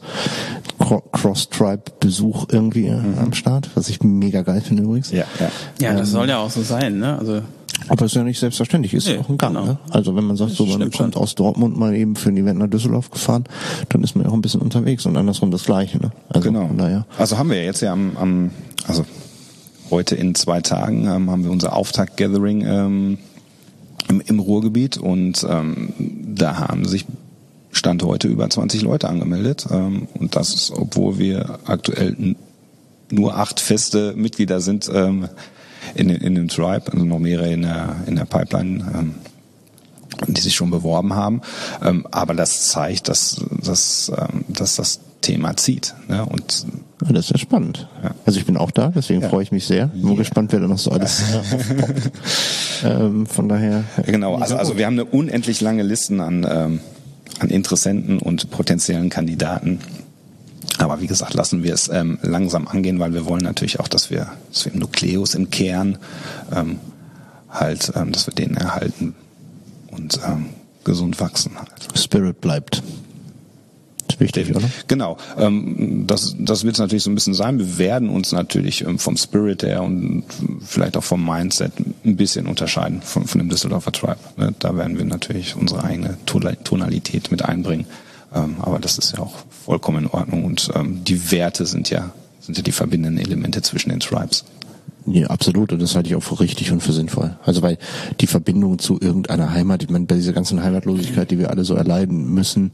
Cross-Tribe-Besuch irgendwie am Start, was ich mega geil finde übrigens. Ja. Ja, das soll ja auch so sein, ne? Also Aber es ist ja nicht selbstverständlich, ist ja auch ein Gang. Genau. Ne? Also wenn man sagt, so man kommt aus Dortmund mal eben für ein Event nach Düsseldorf gefahren, dann ist man ja auch ein bisschen unterwegs und andersrum das Gleiche. Ne? Also Genau. von daher. Also haben wir jetzt ja also heute in 2 Tagen haben wir unser Auftakt-Gathering im Ruhrgebiet und da haben sich Stand heute über 20 Leute angemeldet und das ist, obwohl wir aktuell nur 8 feste Mitglieder sind in dem Tribe, also noch mehrere in der Pipeline, die sich schon beworben haben. Aber das zeigt, dass das Thema zieht. Ne? Und Ja, das ist ja spannend. Ja. Also ich bin auch da, deswegen freue ich mich sehr. Bin nur gespannt, wer da noch so alles aufpoppt. Von daher. Ja, genau, also wir haben eine unendlich lange Liste an Interessenten und potenziellen Kandidaten. Aber wie gesagt, lassen wir es langsam angehen, weil wir wollen natürlich auch, dass wir im Nukleus, im Kern dass wir den erhalten und gesund wachsen halt. Spirit bleibt. Das ist wichtig, oder? Genau, das wird es natürlich so ein bisschen sein. Wir werden uns natürlich vom Spirit her und vielleicht auch vom Mindset ein bisschen unterscheiden von dem Düsseldorfer Tribe. Ne? Da werden wir natürlich unsere eigene Tonalität mit einbringen. Aber das ist ja auch vollkommen in Ordnung und die Werte sind ja die verbindenden Elemente zwischen den Tribes. Ja, absolut. Und das halte ich auch für richtig und für sinnvoll. Also weil die Verbindung zu irgendeiner Heimat, ich meine, bei dieser ganzen Heimatlosigkeit, die wir alle so erleiden müssen,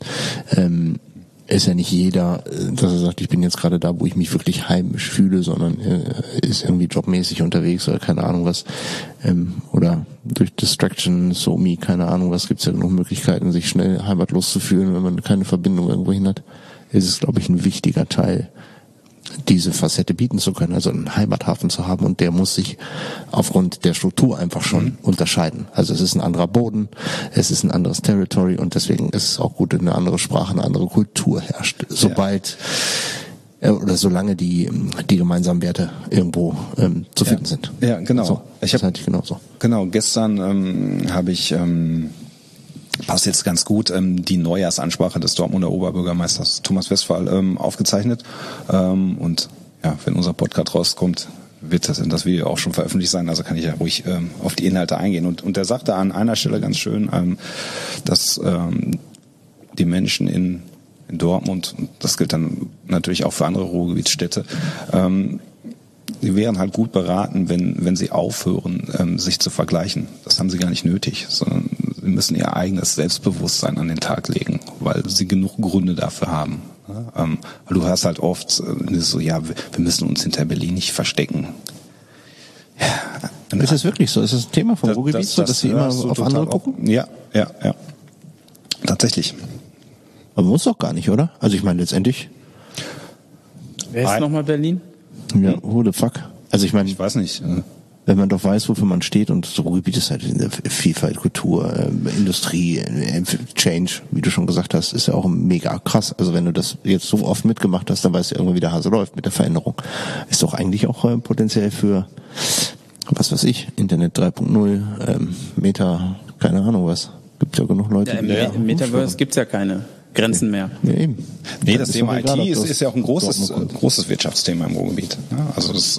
ist ja nicht jeder, dass er sagt, ich bin jetzt gerade da, wo ich mich wirklich heimisch fühle, sondern ist irgendwie jobmäßig unterwegs oder keine Ahnung was. Oder durch Distraction, SoMe, keine Ahnung was, gibt's ja genug Möglichkeiten, sich schnell heimatlos zu fühlen, wenn man keine Verbindung irgendwo hin hat. Es ist, glaube ich, ein wichtiger Teil, diese Facette bieten zu können, also einen Heimathafen zu haben und der muss sich aufgrund der Struktur einfach schon unterscheiden. Also es ist ein anderer Boden, es ist ein anderes Territory und deswegen ist es auch gut, dass eine andere Sprache, eine andere Kultur herrscht. Sobald oder solange die gemeinsamen Werte irgendwo zu finden sind. Ja, genau. So, das halte ich genauso. Genau, gestern habe ich passt jetzt ganz gut, die Neujahrsansprache des Dortmunder Oberbürgermeisters Thomas Westphal aufgezeichnet. Und ja, wenn unser Podcast rauskommt, wird das Video auch schon veröffentlicht sein, also kann ich ja ruhig auf die Inhalte eingehen. Und er sagte an einer Stelle ganz schön, dass die Menschen in Dortmund, und das gilt dann natürlich auch für andere Ruhrgebietsstädte, die wären halt gut beraten, wenn sie aufhören, sich zu vergleichen. Das haben sie gar nicht nötig, sondern sie müssen ihr eigenes Selbstbewusstsein an den Tag legen, weil sie genug Gründe dafür haben. Weil du hörst halt oft so, ja, wir müssen uns hinter Berlin nicht verstecken. Ja, ist es wirklich so? Ist es ein Thema vom Ruhrgebiet so, dass sie immer auf andere gucken? Ja. Tatsächlich. Aber muss doch gar nicht, oder? Also ich meine letztendlich. Wer ist nochmal Berlin? Ja, who the fuck? Also ich meine, Ich weiß nicht. wenn man doch weiß, wofür man steht, und das Ruhrgebiet ist halt Vielfalt, Kultur, Industrie, Change, wie du schon gesagt hast, ist ja auch mega krass. Also wenn du das jetzt so oft mitgemacht hast, dann weißt du irgendwie, wie der Hase läuft mit der Veränderung. Ist doch eigentlich auch potenziell für, was weiß ich, Internet 3.0, Meta, keine Ahnung was. Gibt ja genug Leute. Ja, im Metaverse gibt's ja keine Grenzen mehr. Ja, eben. Nee, das Thema IT ist ja auch ein großes Wirtschaftsthema im Ruhrgebiet. Ja, also das,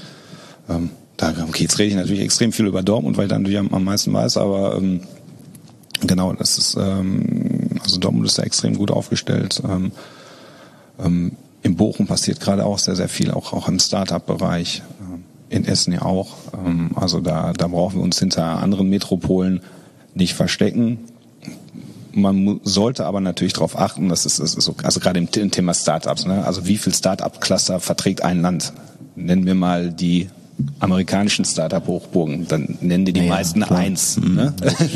jetzt rede ich natürlich extrem viel über Dortmund, weil ich dann natürlich am meisten weiß, aber genau, das ist, also Dortmund ist da extrem gut aufgestellt. In Bochum passiert gerade auch sehr, sehr viel, auch im Start-up-Bereich. In Essen ja auch. Also da brauchen wir uns hinter anderen Metropolen nicht verstecken. Man sollte aber natürlich darauf achten, dass es so, also gerade im Thema Startups, ne? Also wie viel Startup-Cluster verträgt ein Land? Nennen wir mal die amerikanischen Startup-Hochburgen, dann nennen die meisten klar. 1. Ne?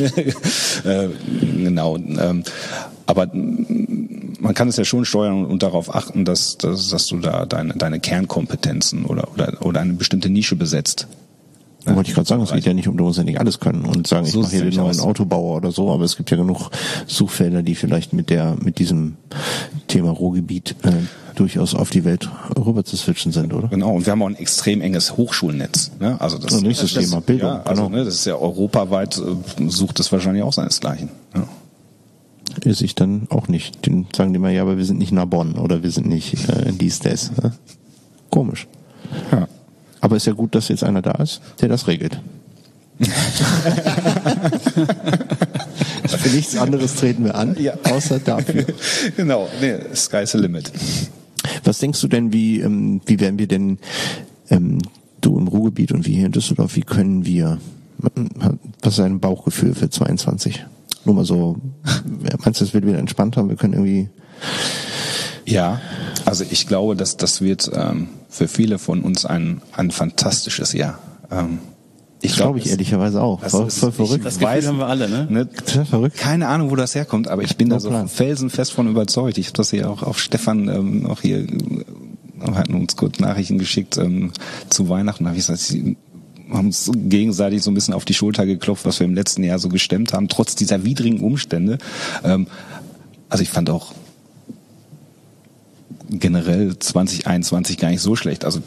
Genau. Aber man kann es ja schon steuern und darauf achten, dass du da deine Kernkompetenzen oder eine bestimmte Nische besetzt. Wollte ich gerade sagen, es geht ja nicht um, du musst ja nicht alles können und sagen, ich mache hier den neuen Autobauer oder so, aber es gibt ja genug Suchfelder, die vielleicht mit diesem Thema Ruhrgebiet durchaus auf die Welt rüber zu switchen sind, oder? Genau, und wir haben auch ein extrem enges Hochschulnetz. Ne? Also das ist das Thema Bildung. Ja, also, ne, das ist ja europaweit, sucht es wahrscheinlich auch seinesgleichen. Ja. Ist ich dann auch nicht. Den sagen die mal, ja, aber wir sind nicht Narbonne oder wir sind nicht dies, das. Ne? Komisch. Ja. Aber ist ja gut, dass jetzt einer da ist, der das regelt. Für nichts anderes treten wir an, außer dafür. Genau, nee, sky's the limit. Was denkst du denn, wie werden wir denn, du im Ruhrgebiet und wir hier in Düsseldorf, wie können wir, was ist dein Bauchgefühl für 22? Nur mal so, meinst du, es wird wieder entspannter? Wir können irgendwie... Ja, also ich glaube, dass das wird für viele von uns ein fantastisches Jahr. Ich glaube ehrlicherweise auch. Voll verrückt. Das Gefühl haben wir alle, ne? Verrückt. Keine Ahnung, wo das herkommt, aber ich bin da so felsenfest von überzeugt. Ich habe das hier auch auf Stefan auch hier, hatten uns kurz Nachrichten geschickt zu Weihnachten. Da habe ich gesagt, sie haben uns gegenseitig so ein bisschen auf die Schulter geklopft, was wir im letzten Jahr so gestemmt haben, trotz dieser widrigen Umstände. Also ich fand auch generell 2021 gar nicht so schlecht. Also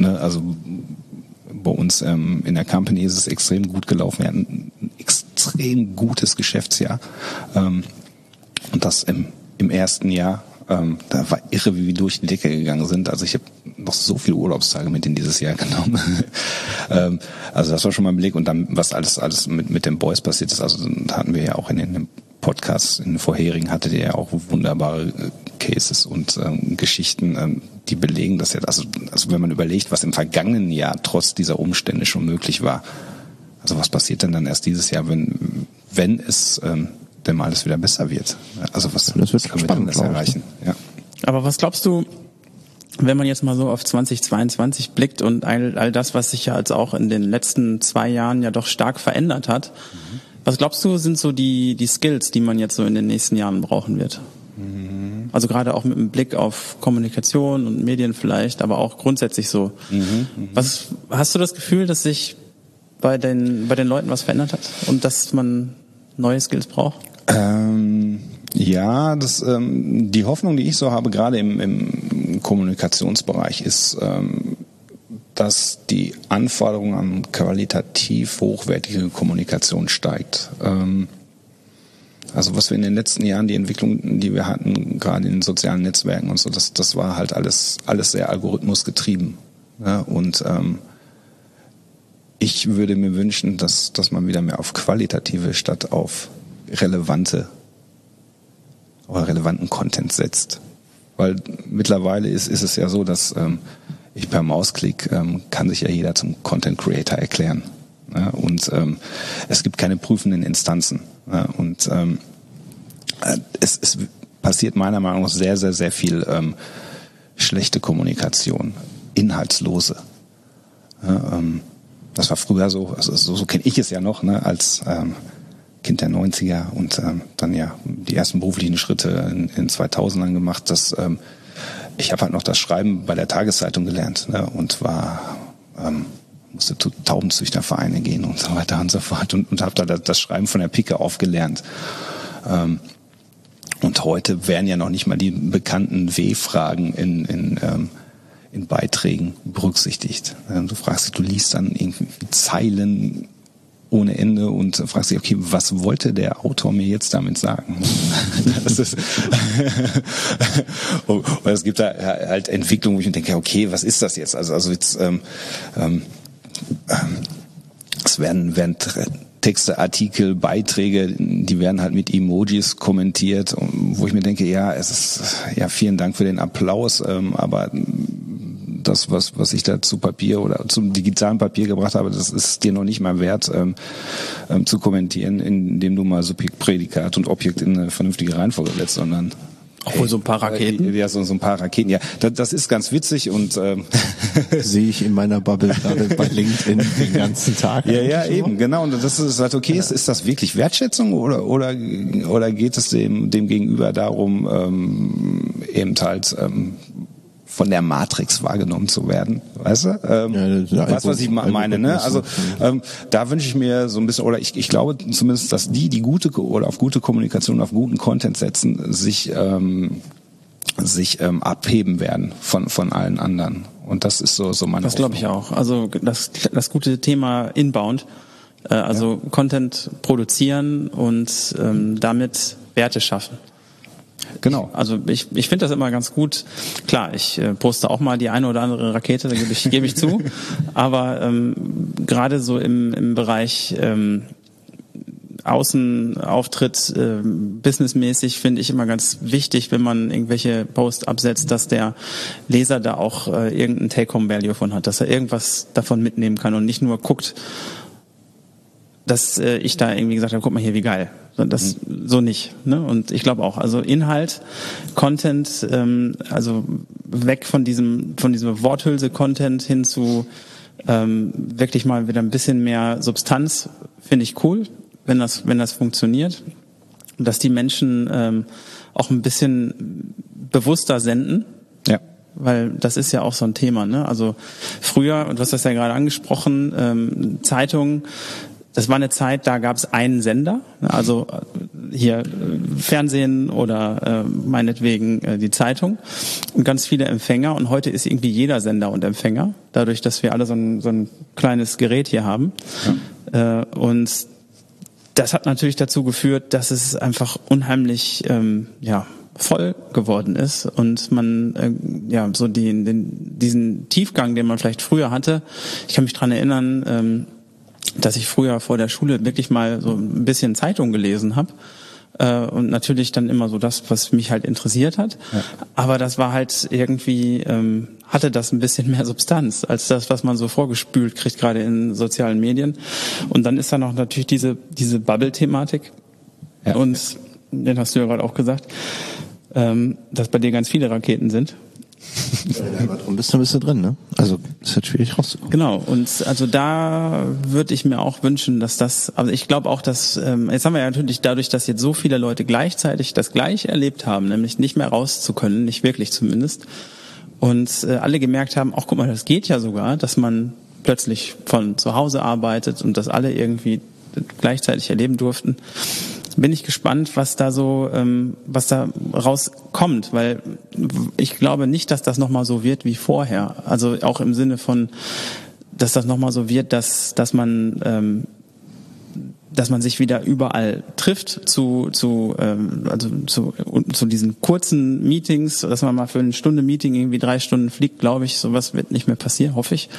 bei uns in der Company ist es extrem gut gelaufen. Wir hatten ein extrem gutes Geschäftsjahr. Und das im ersten Jahr, da war irre, wie wir durch die Decke gegangen sind. Also ich habe noch so viele Urlaubstage mit in dieses Jahr genommen. Also das war schon mal ein Blick. Und dann, was alles mit den Boys passiert ist, also da hatten wir ja auch in den Podcasts, in den vorherigen, hattet ihr ja auch wunderbare Cases und Geschichten, die belegen, dass also wenn man überlegt, was im vergangenen Jahr trotz dieser Umstände schon möglich war, also was passiert denn dann erst dieses Jahr, wenn es denn mal alles wieder besser wird? Also das wird können wir dann das erreichen? Ja. Aber was glaubst du, wenn man jetzt mal so auf 2022 blickt und all das, was sich ja jetzt auch in den letzten 2 Jahren ja doch stark verändert hat, was glaubst du, sind so die Skills, die man jetzt so in den nächsten Jahren brauchen wird? Also gerade auch mit einem Blick auf Kommunikation und Medien vielleicht, aber auch grundsätzlich so. Was hast du das Gefühl, dass sich bei den Leuten was verändert hat und dass man neue Skills braucht? Ja, die Hoffnung, die ich so habe, gerade im Kommunikationsbereich, ist, dass die Anforderung an qualitativ hochwertige Kommunikation steigt. Also was wir in den letzten Jahren, die Entwicklung, die wir hatten, gerade in den sozialen Netzwerken und so, das war halt alles sehr algorithmusgetrieben. Ja, und ich würde mir wünschen, dass man wieder mehr auf qualitative statt auf relevanten Content setzt. Weil mittlerweile ist es ja so, dass ich per Mausklick kann sich ja jeder zum Content Creator erklären. Ja, und es gibt keine prüfenden Instanzen. Ja, und es passiert meiner Meinung nach sehr, sehr, sehr viel schlechte Kommunikation, inhaltslose. Ja, das war früher so, also so kenne ich es ja noch, ne, als Kind der 90er und dann ja die ersten beruflichen Schritte in 2000ern gemacht, dass ich habe halt noch das Schreiben bei der Tageszeitung gelernt, ne, und war musste zu Taubenzüchtervereine gehen und so weiter und so fort und habe da das Schreiben von der Pike auf gelernt. Und heute werden ja noch nicht mal die bekannten W-Fragen in Beiträgen berücksichtigt. Du fragst dich, du liest dann irgendwie Zeilen ohne Ende und fragst dich, okay, was wollte der Autor mir jetzt damit sagen? Das ist und es gibt da halt Entwicklungen, wo ich mir denke, okay, was ist das jetzt? Also jetzt es werden Texte, Artikel, Beiträge, die werden halt mit Emojis kommentiert, wo ich mir denke, ja, es ist ja vielen Dank für den Applaus, aber das, was ich da zu Papier oder zum digitalen Papier gebracht habe, das ist dir noch nicht mal wert, zu kommentieren, indem du mal Subjekt, Prädikat und Objekt in eine vernünftige Reihenfolge setzt, sondern obwohl so ein paar Raketen. Ja, so ein paar Raketen. Ja, das ist ganz witzig und sehe ich in meiner Bubble gerade bei LinkedIn den ganzen Tag. Ja, eben, genau. Und das ist halt okay. Ist das wirklich Wertschätzung oder geht es dem Gegenüber darum, eben halt von der Matrix wahrgenommen zu werden, weißt du? Weißt du, was ich meine, ne? Also da wünsche ich mir so ein bisschen, oder ich glaube zumindest, dass die gute oder auf gute Kommunikation, auf guten Content setzen, sich abheben werden von allen anderen. Und das ist so meine Das glaube ich auch. Also das gute Thema Inbound, also ja. Content produzieren und damit Werte schaffen. Genau. Also ich finde das immer ganz gut. Klar, ich poste auch mal die eine oder andere Rakete, da gebe ich zu. Aber gerade so im Bereich Außenauftritt, businessmäßig finde ich immer ganz wichtig, wenn man irgendwelche Posts absetzt, dass der Leser da auch irgendeinen Take-Home-Value von hat, dass er irgendwas davon mitnehmen kann und nicht nur guckt, dass ich da irgendwie gesagt habe, guck mal hier, wie geil. Das so nicht. Ne? Und ich glaube auch, also Inhalt, Content, also weg von diesem Worthülse-Content hin zu wirklich mal wieder ein bisschen mehr Substanz, finde ich cool, wenn das funktioniert. Und dass die Menschen auch ein bisschen bewusster senden. Ja. Weil das ist ja auch so ein Thema, ne? Also früher, und du hast das ja gerade angesprochen, Zeitungen, das war eine Zeit, da gab es einen Sender, also hier Fernsehen oder meinetwegen die Zeitung und ganz viele Empfänger. Und heute ist irgendwie jeder Sender und Empfänger, dadurch, dass wir alle so ein kleines Gerät hier haben. Ja. Und das hat natürlich dazu geführt, dass es einfach unheimlich voll geworden ist und man so diesen Tiefgang, den man vielleicht früher hatte. Ich kann mich dran erinnern, dass ich früher vor der Schule wirklich mal so ein bisschen Zeitung gelesen habe und natürlich dann immer so das, was mich halt interessiert hat. Ja. Aber das war halt irgendwie, hatte das ein bisschen mehr Substanz als das, was man so vorgespült kriegt, gerade in sozialen Medien. Und dann ist da noch natürlich diese Bubble-Thematik. Ja. Und den hast du ja gerade auch gesagt, dass bei dir ganz viele Raketen sind. Aber drum bist du drin, ne? Also ist halt schwierig rauszukommen. Genau, und also da würde ich mir auch wünschen, dass das, also ich glaube auch, dass, jetzt haben wir ja natürlich dadurch, dass jetzt so viele Leute gleichzeitig das Gleiche erlebt haben, nämlich nicht mehr raus zu können, nicht wirklich zumindest, und alle gemerkt haben, ach guck mal, das geht ja sogar, dass man plötzlich von zu Hause arbeitet und das alle irgendwie gleichzeitig erleben durften. Bin ich gespannt, was da rauskommt, weil ich glaube nicht, dass das nochmal so wird wie vorher. Also auch im Sinne von, dass das nochmal so wird, dass man sich wieder überall trifft zu diesen kurzen Meetings, dass man mal für eine Stunde Meeting irgendwie 3 Stunden fliegt, glaube ich, sowas wird nicht mehr passieren, hoffe ich.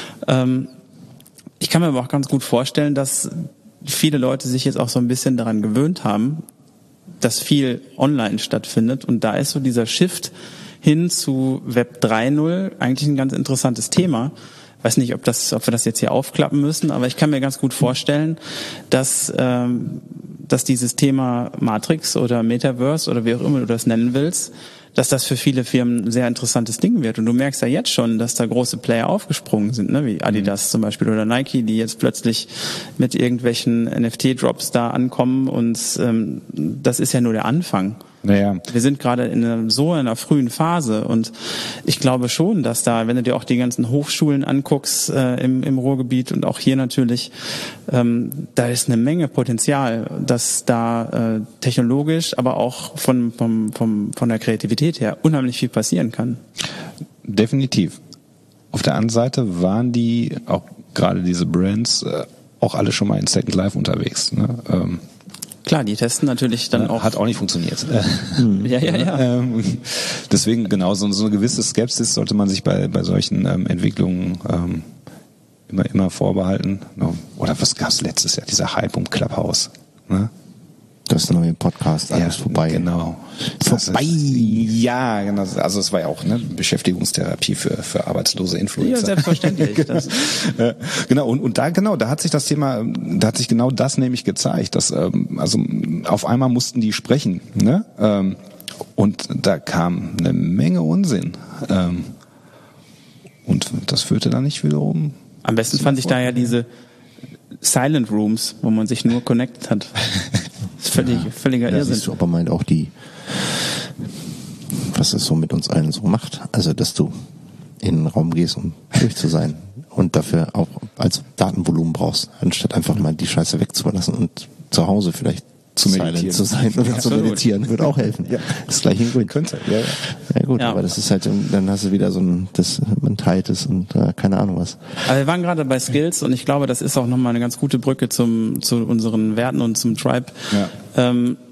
Ich kann mir aber auch ganz gut vorstellen, dass viele Leute sich jetzt auch so ein bisschen daran gewöhnt haben, dass viel online stattfindet. Und da ist so dieser Shift hin zu Web 3.0 eigentlich ein ganz interessantes Thema. Weiß nicht, ob wir das jetzt hier aufklappen müssen, aber ich kann mir ganz gut vorstellen, dass dieses Thema Matrix oder Metaverse oder wie auch immer du das nennen willst, dass das für viele Firmen ein sehr interessantes Ding wird. Und du merkst ja jetzt schon, dass da große Player aufgesprungen sind, ne? Wie Adidas zum Beispiel oder Nike, die jetzt plötzlich mit irgendwelchen NFT-Drops da ankommen. Und das ist ja nur der Anfang. Naja. Wir sind gerade in einer frühen Phase und ich glaube schon, dass da, wenn du dir auch die ganzen Hochschulen anguckst im Ruhrgebiet und auch hier natürlich, da ist eine Menge Potenzial, dass da technologisch, aber auch von der Kreativität her unheimlich viel passieren kann. Definitiv. Auf der anderen Seite waren die, auch gerade diese Brands, auch alle schon mal in Second Life unterwegs, ne? Klar, die testen natürlich dann auch. Hat auch nicht funktioniert. Ja. Deswegen genau, so eine gewisse Skepsis sollte man sich bei solchen Entwicklungen immer vorbehalten. Oder was gab's letztes Jahr? Dieser Hype um Clubhouse. Ne? Das neue Podcast, alles vorbei. Genau. Vorbei. Ja, genau. Also es war ja auch Beschäftigungstherapie für arbeitslose Influencer. Ja, selbstverständlich. Da hat sich das Thema, da hat sich genau das nämlich gezeigt, dass also auf einmal mussten die sprechen, ne? Und da kam eine Menge Unsinn. Und das führte dann nicht wiederum. Am besten fand ich da ja diese Silent Rooms, wo man sich nur connected hat. Das ist völliger Irrsinn. Siehst du aber meint auch was es so mit uns allen so macht. Also, dass du in den Raum gehst, um durch zu sein und dafür auch als Datenvolumen brauchst, anstatt einfach mal die Scheiße wegzulassen und zu Hause vielleicht zu meditieren zu sein oder zu meditieren, würde auch helfen. Ja. Das gleiche in Grün. Könnte, ja gut, aber das ist halt, dann hast du wieder so man teilt es und keine Ahnung was. Aber wir waren gerade bei Skills und ich glaube, das ist auch nochmal eine ganz gute Brücke zu unseren Werten und zum Tribe. Ja.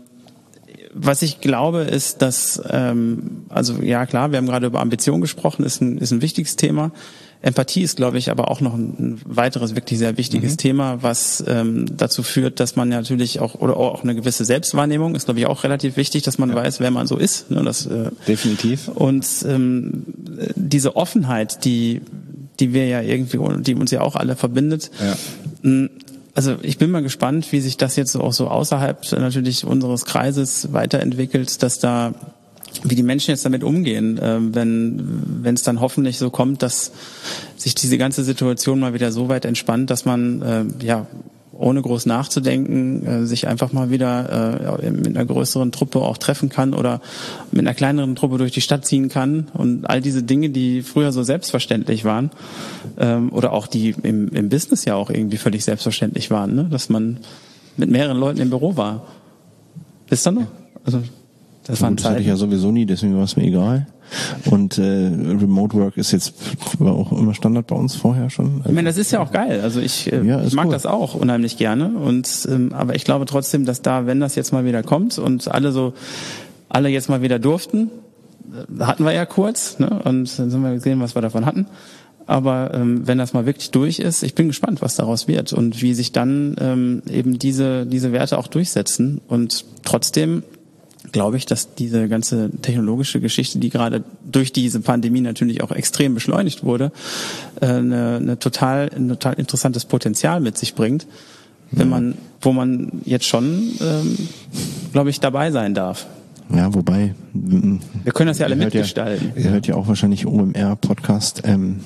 Was ich glaube, ist, dass, also ja klar, wir haben gerade über Ambition gesprochen, ist ein wichtiges Thema. Empathie ist, glaube ich, aber auch noch ein weiteres wirklich sehr wichtiges Thema, was dazu führt, dass man natürlich auch eine gewisse Selbstwahrnehmung ist, glaube ich, auch relativ wichtig, dass man weiß, wer man so ist. Ne, definitiv. Und diese Offenheit, die wir ja irgendwie, die uns ja auch alle verbindet. Ja. Also ich bin mal gespannt, wie sich das jetzt auch so außerhalb natürlich unseres Kreises weiterentwickelt, wie die Menschen jetzt damit umgehen, wenn es dann hoffentlich so kommt, dass sich diese ganze Situation mal wieder so weit entspannt, dass man ohne groß nachzudenken sich einfach mal wieder mit einer größeren Truppe auch treffen kann oder mit einer kleineren Truppe durch die Stadt ziehen kann und all diese Dinge, die früher so selbstverständlich waren oder auch die im Business ja auch irgendwie völlig selbstverständlich waren, ne? Dass man mit mehreren Leuten im Büro war. Ist da noch? Also das hatte ich ja sowieso nie, deswegen war es mir egal. Und Remote Work war auch immer Standard bei uns vorher schon. Ich meine, das ist ja auch geil. Also ich mag das auch unheimlich gerne. Und aber ich glaube trotzdem, dass wenn das jetzt mal wieder kommt und alle jetzt mal wieder durften, hatten wir ja kurz, ne? Und dann haben wir gesehen, was wir davon hatten. Aber wenn das mal wirklich durch ist, ich bin gespannt, was daraus wird und wie sich dann eben diese Werte auch durchsetzen. Und trotzdem glaube ich, dass diese ganze technologische Geschichte, die gerade durch diese Pandemie natürlich auch extrem beschleunigt wurde, ein total interessantes Potenzial mit sich bringt, wo man jetzt schon, glaube ich, dabei sein darf. Ja, wobei wir können das ja alle mitgestalten. Ihr hört ja auch wahrscheinlich OMR-Podcast.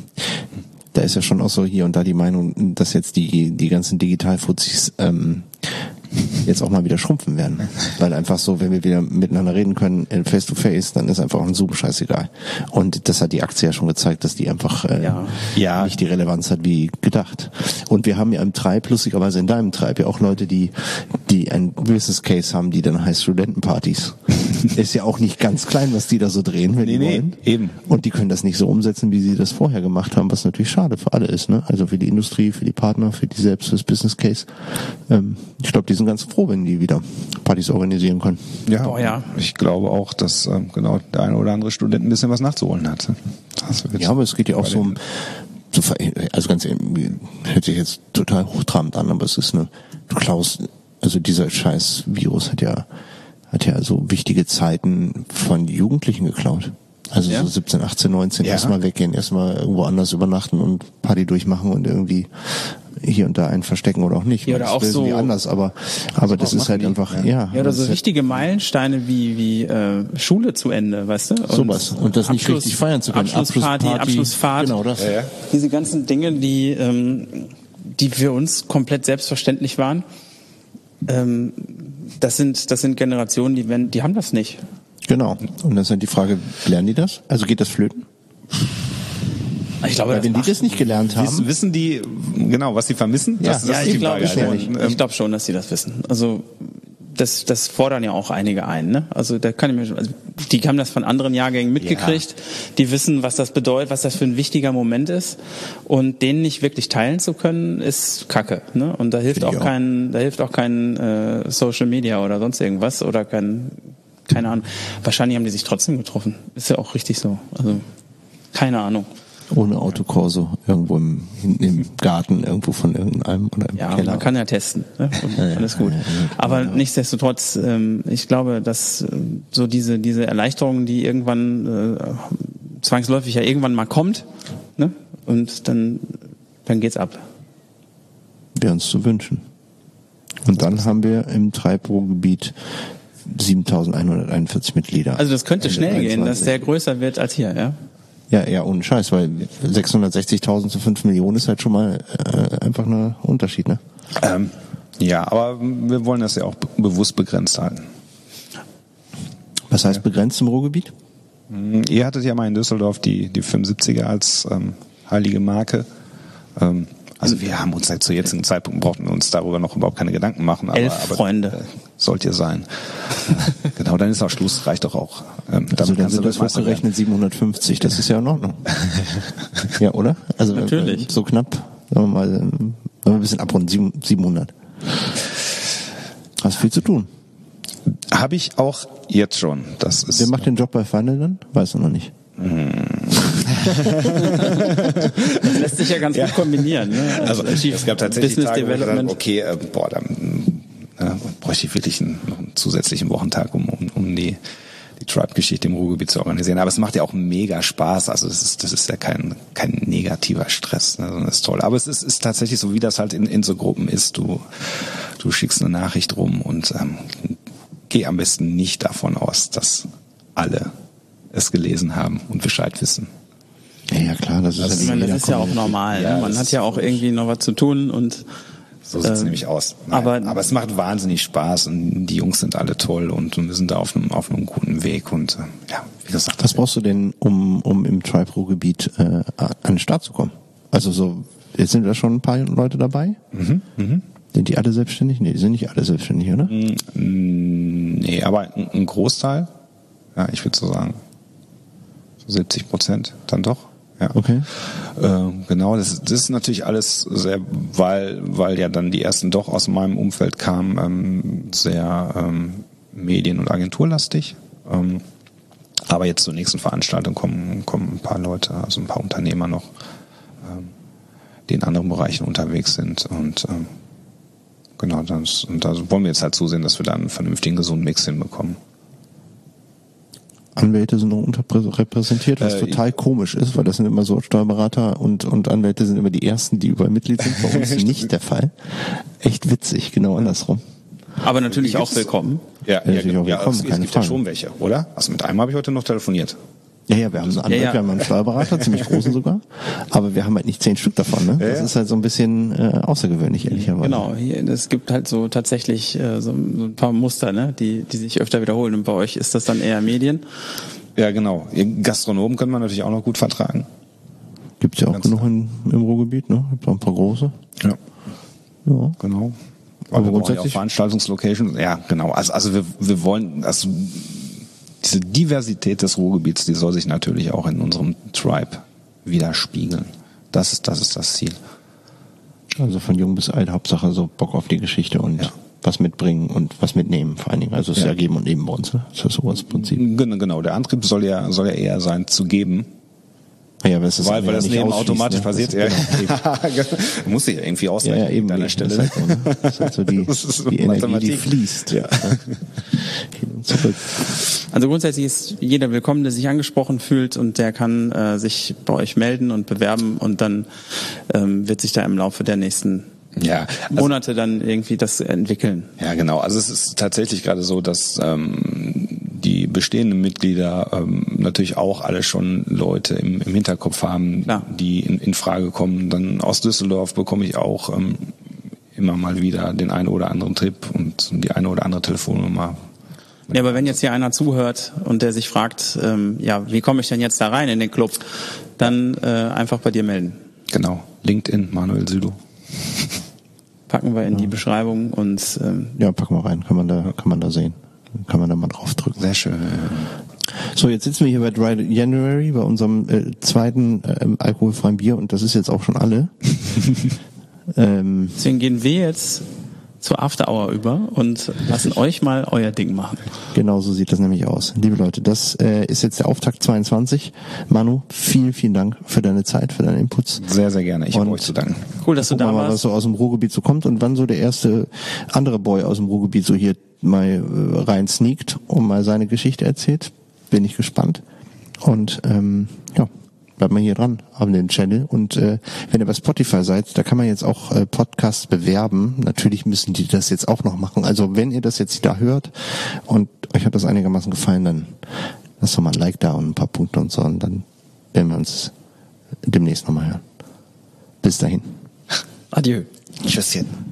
Da ist ja schon auch so hier und da die Meinung, dass jetzt die ganzen Digitalfuzis jetzt auch mal wieder schrumpfen werden. Weil einfach so, wenn wir wieder miteinander reden können, face to face, dann ist einfach ein Zoom scheißegal. Und das hat die Aktie ja schon gezeigt, dass die einfach nicht die Relevanz hat wie gedacht. Und wir haben ja im Tribe, lustigerweise in deinem Tribe, ja auch Leute, die ein Business Case haben, die dann heißt Studentenpartys. Ist ja auch nicht ganz klein, was die da so drehen, wenn die wollen. Eben. Und die können das nicht so umsetzen, wie sie das vorher gemacht haben, was natürlich schade für alle ist, ne? Also für die Industrie, für die Partner, für die selbst, fürs Business Case. Ich glaube, die sind ganz froh, wenn die wieder Partys organisieren können. Ja. Ich glaube auch, dass der eine oder andere Student ein bisschen was nachzuholen hat. Ja, aber es geht ja auch so um, also ganz ehrlich, hört sich jetzt total hochtrabend an, aber es ist du klaust, also dieser scheiß Virus hat ja so wichtige Zeiten von Jugendlichen geklaut. Also so 17, 18, 19 erstmal weggehen, erstmal irgendwo anders übernachten und Party durchmachen und irgendwie hier und da einen verstecken oder auch nicht. Ja, oder das auch lösen so- die anders, aber das ist halt einfach, Ja, oder das so ist halt wichtige Meilensteine wie Schule zu Ende, weißt du? sowas. Und das nicht richtig feiern zu können. Abschlussparty, Abschlussfahrt. Genau das. Ja. Diese ganzen Dinge, die für uns komplett selbstverständlich waren, das sind Generationen, die haben das nicht. Genau. Und dann ist halt die Frage, lernen die das? Also geht das flöten? Ich glaube, Weil wenn die das nicht gelernt haben, Wissen die genau, was sie vermissen? Ja. Das ja, ist ich die glaube Frage. schon. Und, Ich glaube schon, dass sie das wissen. Also das fordern ja auch einige ein. Ne? Also da kann ich mir schon, also die haben das von anderen Jahrgängen mitgekriegt. Die wissen, was das bedeutet, was das für ein wichtiger Moment ist. Und den nicht wirklich teilen zu können, ist Kacke. Ne? Und da hilft Finde ich auch kein Social Media oder sonst irgendwas oder keine Ahnung. Wahrscheinlich haben die sich trotzdem getroffen. Ist ja auch richtig so. Also keine Ahnung. ohne Autokorso irgendwo im Garten irgendwo von irgendeinem oder im Ja, Keller. man kann ja testen. Ne? Und alles gut. Aber nichtsdestotrotz, ich glaube, dass so diese Erleichterung, die irgendwann zwangsläufig ja irgendwann mal kommt, ne? Und dann geht's ab. Wäre uns zu wünschen. Und dann haben wir im Treibruhrgebiet 7.141 Mitglieder. Also das könnte Ende schnell gehen, dass 21. der größer wird als hier, ja? Ja, ohne Scheiß, weil 660.000 zu 5 Millionen ist halt schon mal einfach ein Unterschied, ne? Ja, aber wir wollen das ja auch bewusst begrenzt halten. Was heißt begrenzt im Ruhrgebiet? Ihr hattet ja mal in Düsseldorf die 75er als heilige Marke. Also wir haben uns halt zu jetzigen Zeitpunkt brauchten wir uns darüber noch überhaupt keine Gedanken machen. Aber, 11 Freunde. Sollt ihr sein. Genau, dann ist auch Schluss, reicht doch auch. Also dann kannst sind du das Meister werden. hochgerechnet 750, das ist ja in Ordnung. Ja, oder? Also Natürlich. So knapp, sagen wir mal, wenn wir ein bisschen abrunden, 700. Hast viel zu tun. Habe ich auch jetzt schon. Das ist Wer macht den Job bei Final dann? Weiß er noch nicht. Das lässt sich ja ganz gut kombinieren. Ne? Also es gab tatsächlich Business Tage, wo ich gesagt habe, Development. okay, dann bräuchte ich wirklich noch einen zusätzlichen Wochentag, um die Tribe-Geschichte im Ruhrgebiet zu organisieren. Aber es macht ja auch mega Spaß. Also das ist ja kein negativer Stress, ne? Sondern das ist toll. Aber es ist tatsächlich so, wie das halt in so Gruppen ist. Du schickst eine Nachricht rum und geh am besten nicht davon aus, dass alle es gelesen haben und Bescheid wissen. Ja, klar, das ist Ich meine, das ist ja auch normal. Ja, Ne? Man das hat ist ja auch irgendwie noch was zu tun und So sieht's nämlich aus. Nein, aber es macht wahnsinnig Spaß und die Jungs sind alle toll und wir sind da auf einem guten Weg und ja, wie gesagt. Was brauchst du denn, um im Tribe-Ruhrgebiet an den Start zu kommen? Also so, jetzt sind da schon ein paar Leute dabei? Sind die alle selbstständig? Nee, die sind nicht alle selbstständig, oder? Nee, aber ein Großteil, ja, ich würde so sagen, so 70% dann doch. Ja. Okay. Genau, das ist natürlich alles sehr, weil ja dann die ersten doch aus meinem Umfeld kamen, sehr medien- und agenturlastig. Aber jetzt zur nächsten Veranstaltung kommen ein paar Leute, also ein paar Unternehmer noch, die in anderen Bereichen unterwegs sind und genau, da wollen wir jetzt halt zusehen, dass wir da einen vernünftigen, gesunden Mix hinbekommen. Anwälte sind noch unterrepräsentiert, was total komisch ist, weil das sind immer so Steuerberater und Anwälte sind immer die ersten, die überall Mitglied sind. Bei uns nicht der Fall. Echt witzig, genau andersrum. aber natürlich auch willkommen. Ja, natürlich auch ja, willkommen, es keine gibt ja Frage. schon welche, oder? Also mit einem habe ich heute noch telefoniert. Ja, wir haben einen Anwalt, Ja. wir haben einen Steuerberater, ziemlich großen sogar, aber wir haben halt nicht 10 Stück davon, ne? Das ist halt so ein bisschen außergewöhnlich, ehrlicherweise. Genau, es gibt halt so tatsächlich so ein paar Muster, ne, die sich öfter wiederholen. Und bei euch ist das dann eher Medien. Ja, genau. Gastronomen können wir natürlich auch noch gut vertragen. Gibt's ja auch genug im Ruhrgebiet, ne? Gibt auch ein paar große. Ja. Ja. Genau. Aber wir brauchen ja auch grundsätzlich- Veranstaltungslocations. Ja, genau. Also wir wollen, also diese Diversität des Ruhrgebiets, die soll sich natürlich auch in unserem Tribe widerspiegeln. Das ist das Ziel. Also von jung bis alt, Hauptsache so Bock auf die Geschichte und Ja. was mitbringen und was mitnehmen vor allen Dingen. Also es ist ja geben und nehmen bei uns, ne? Das ist so das Prinzip. Genau. Der Antrieb soll ja eher sein, zu geben Ja, aber es ist weil das nicht Leben ausschließt, automatisch ne? passiert. Muss ich ja irgendwie Ja, ausrechnen. ja, eben. An der Das Stelle. ist halt so, ne? Das ist halt so die, Das ist die Energie, die Mathematik. fließt. Ja. Hin und zurück. Also grundsätzlich ist jeder willkommen, der sich angesprochen fühlt, und der kann sich bei euch melden und bewerben, und dann wird sich da im Laufe der nächsten Ja, also, Monate dann irgendwie das entwickeln. ja, genau. Also es ist tatsächlich gerade so, dass die bestehenden Mitglieder natürlich auch alle schon Leute im Hinterkopf haben, Klar. die in Frage kommen. Dann aus Düsseldorf bekomme ich auch immer mal wieder den einen oder anderen Tipp und die eine oder andere Telefonnummer. Ja, aber wenn jetzt hier einer zuhört und der sich fragt, ja, wie komme ich denn jetzt da rein in den Club, dann einfach bei dir melden. Genau. LinkedIn, Manuel Südow. Packen wir in die Beschreibung und Ja, packen wir rein. Kann man da sehen. Kann man da mal drauf drücken. Sehr schön. So, jetzt sitzen wir hier bei Dry January, bei unserem zweiten alkoholfreien Bier, und das ist jetzt auch schon alle. deswegen gehen wir jetzt zur After Hour über und lassen euch mal euer Ding machen. Genau so sieht das nämlich aus. Liebe Leute, das ist jetzt der Auftakt 22. Manu, vielen, vielen Dank für deine Zeit, für deine Inputs. Sehr, sehr gerne. Ich habe Und euch zu danken. Cool, dass du Gucken da wir mal, was warst. so aus dem Ruhrgebiet so kommt und wann so der erste andere Boy aus dem Ruhrgebiet so hier mal rein sneakt und mal seine Geschichte erzählt. Bin ich gespannt. Und ja, bleibt mal hier dran an dem Channel. Und wenn ihr bei Spotify seid, da kann man jetzt auch Podcasts bewerben. Natürlich müssen die das jetzt auch noch machen. Also wenn ihr das jetzt da hört und euch hat das einigermaßen gefallen, dann lasst doch mal ein Like da und ein paar Punkte und so. Und dann werden wir uns demnächst nochmal hören. Bis dahin. Adieu. Tschüsschen.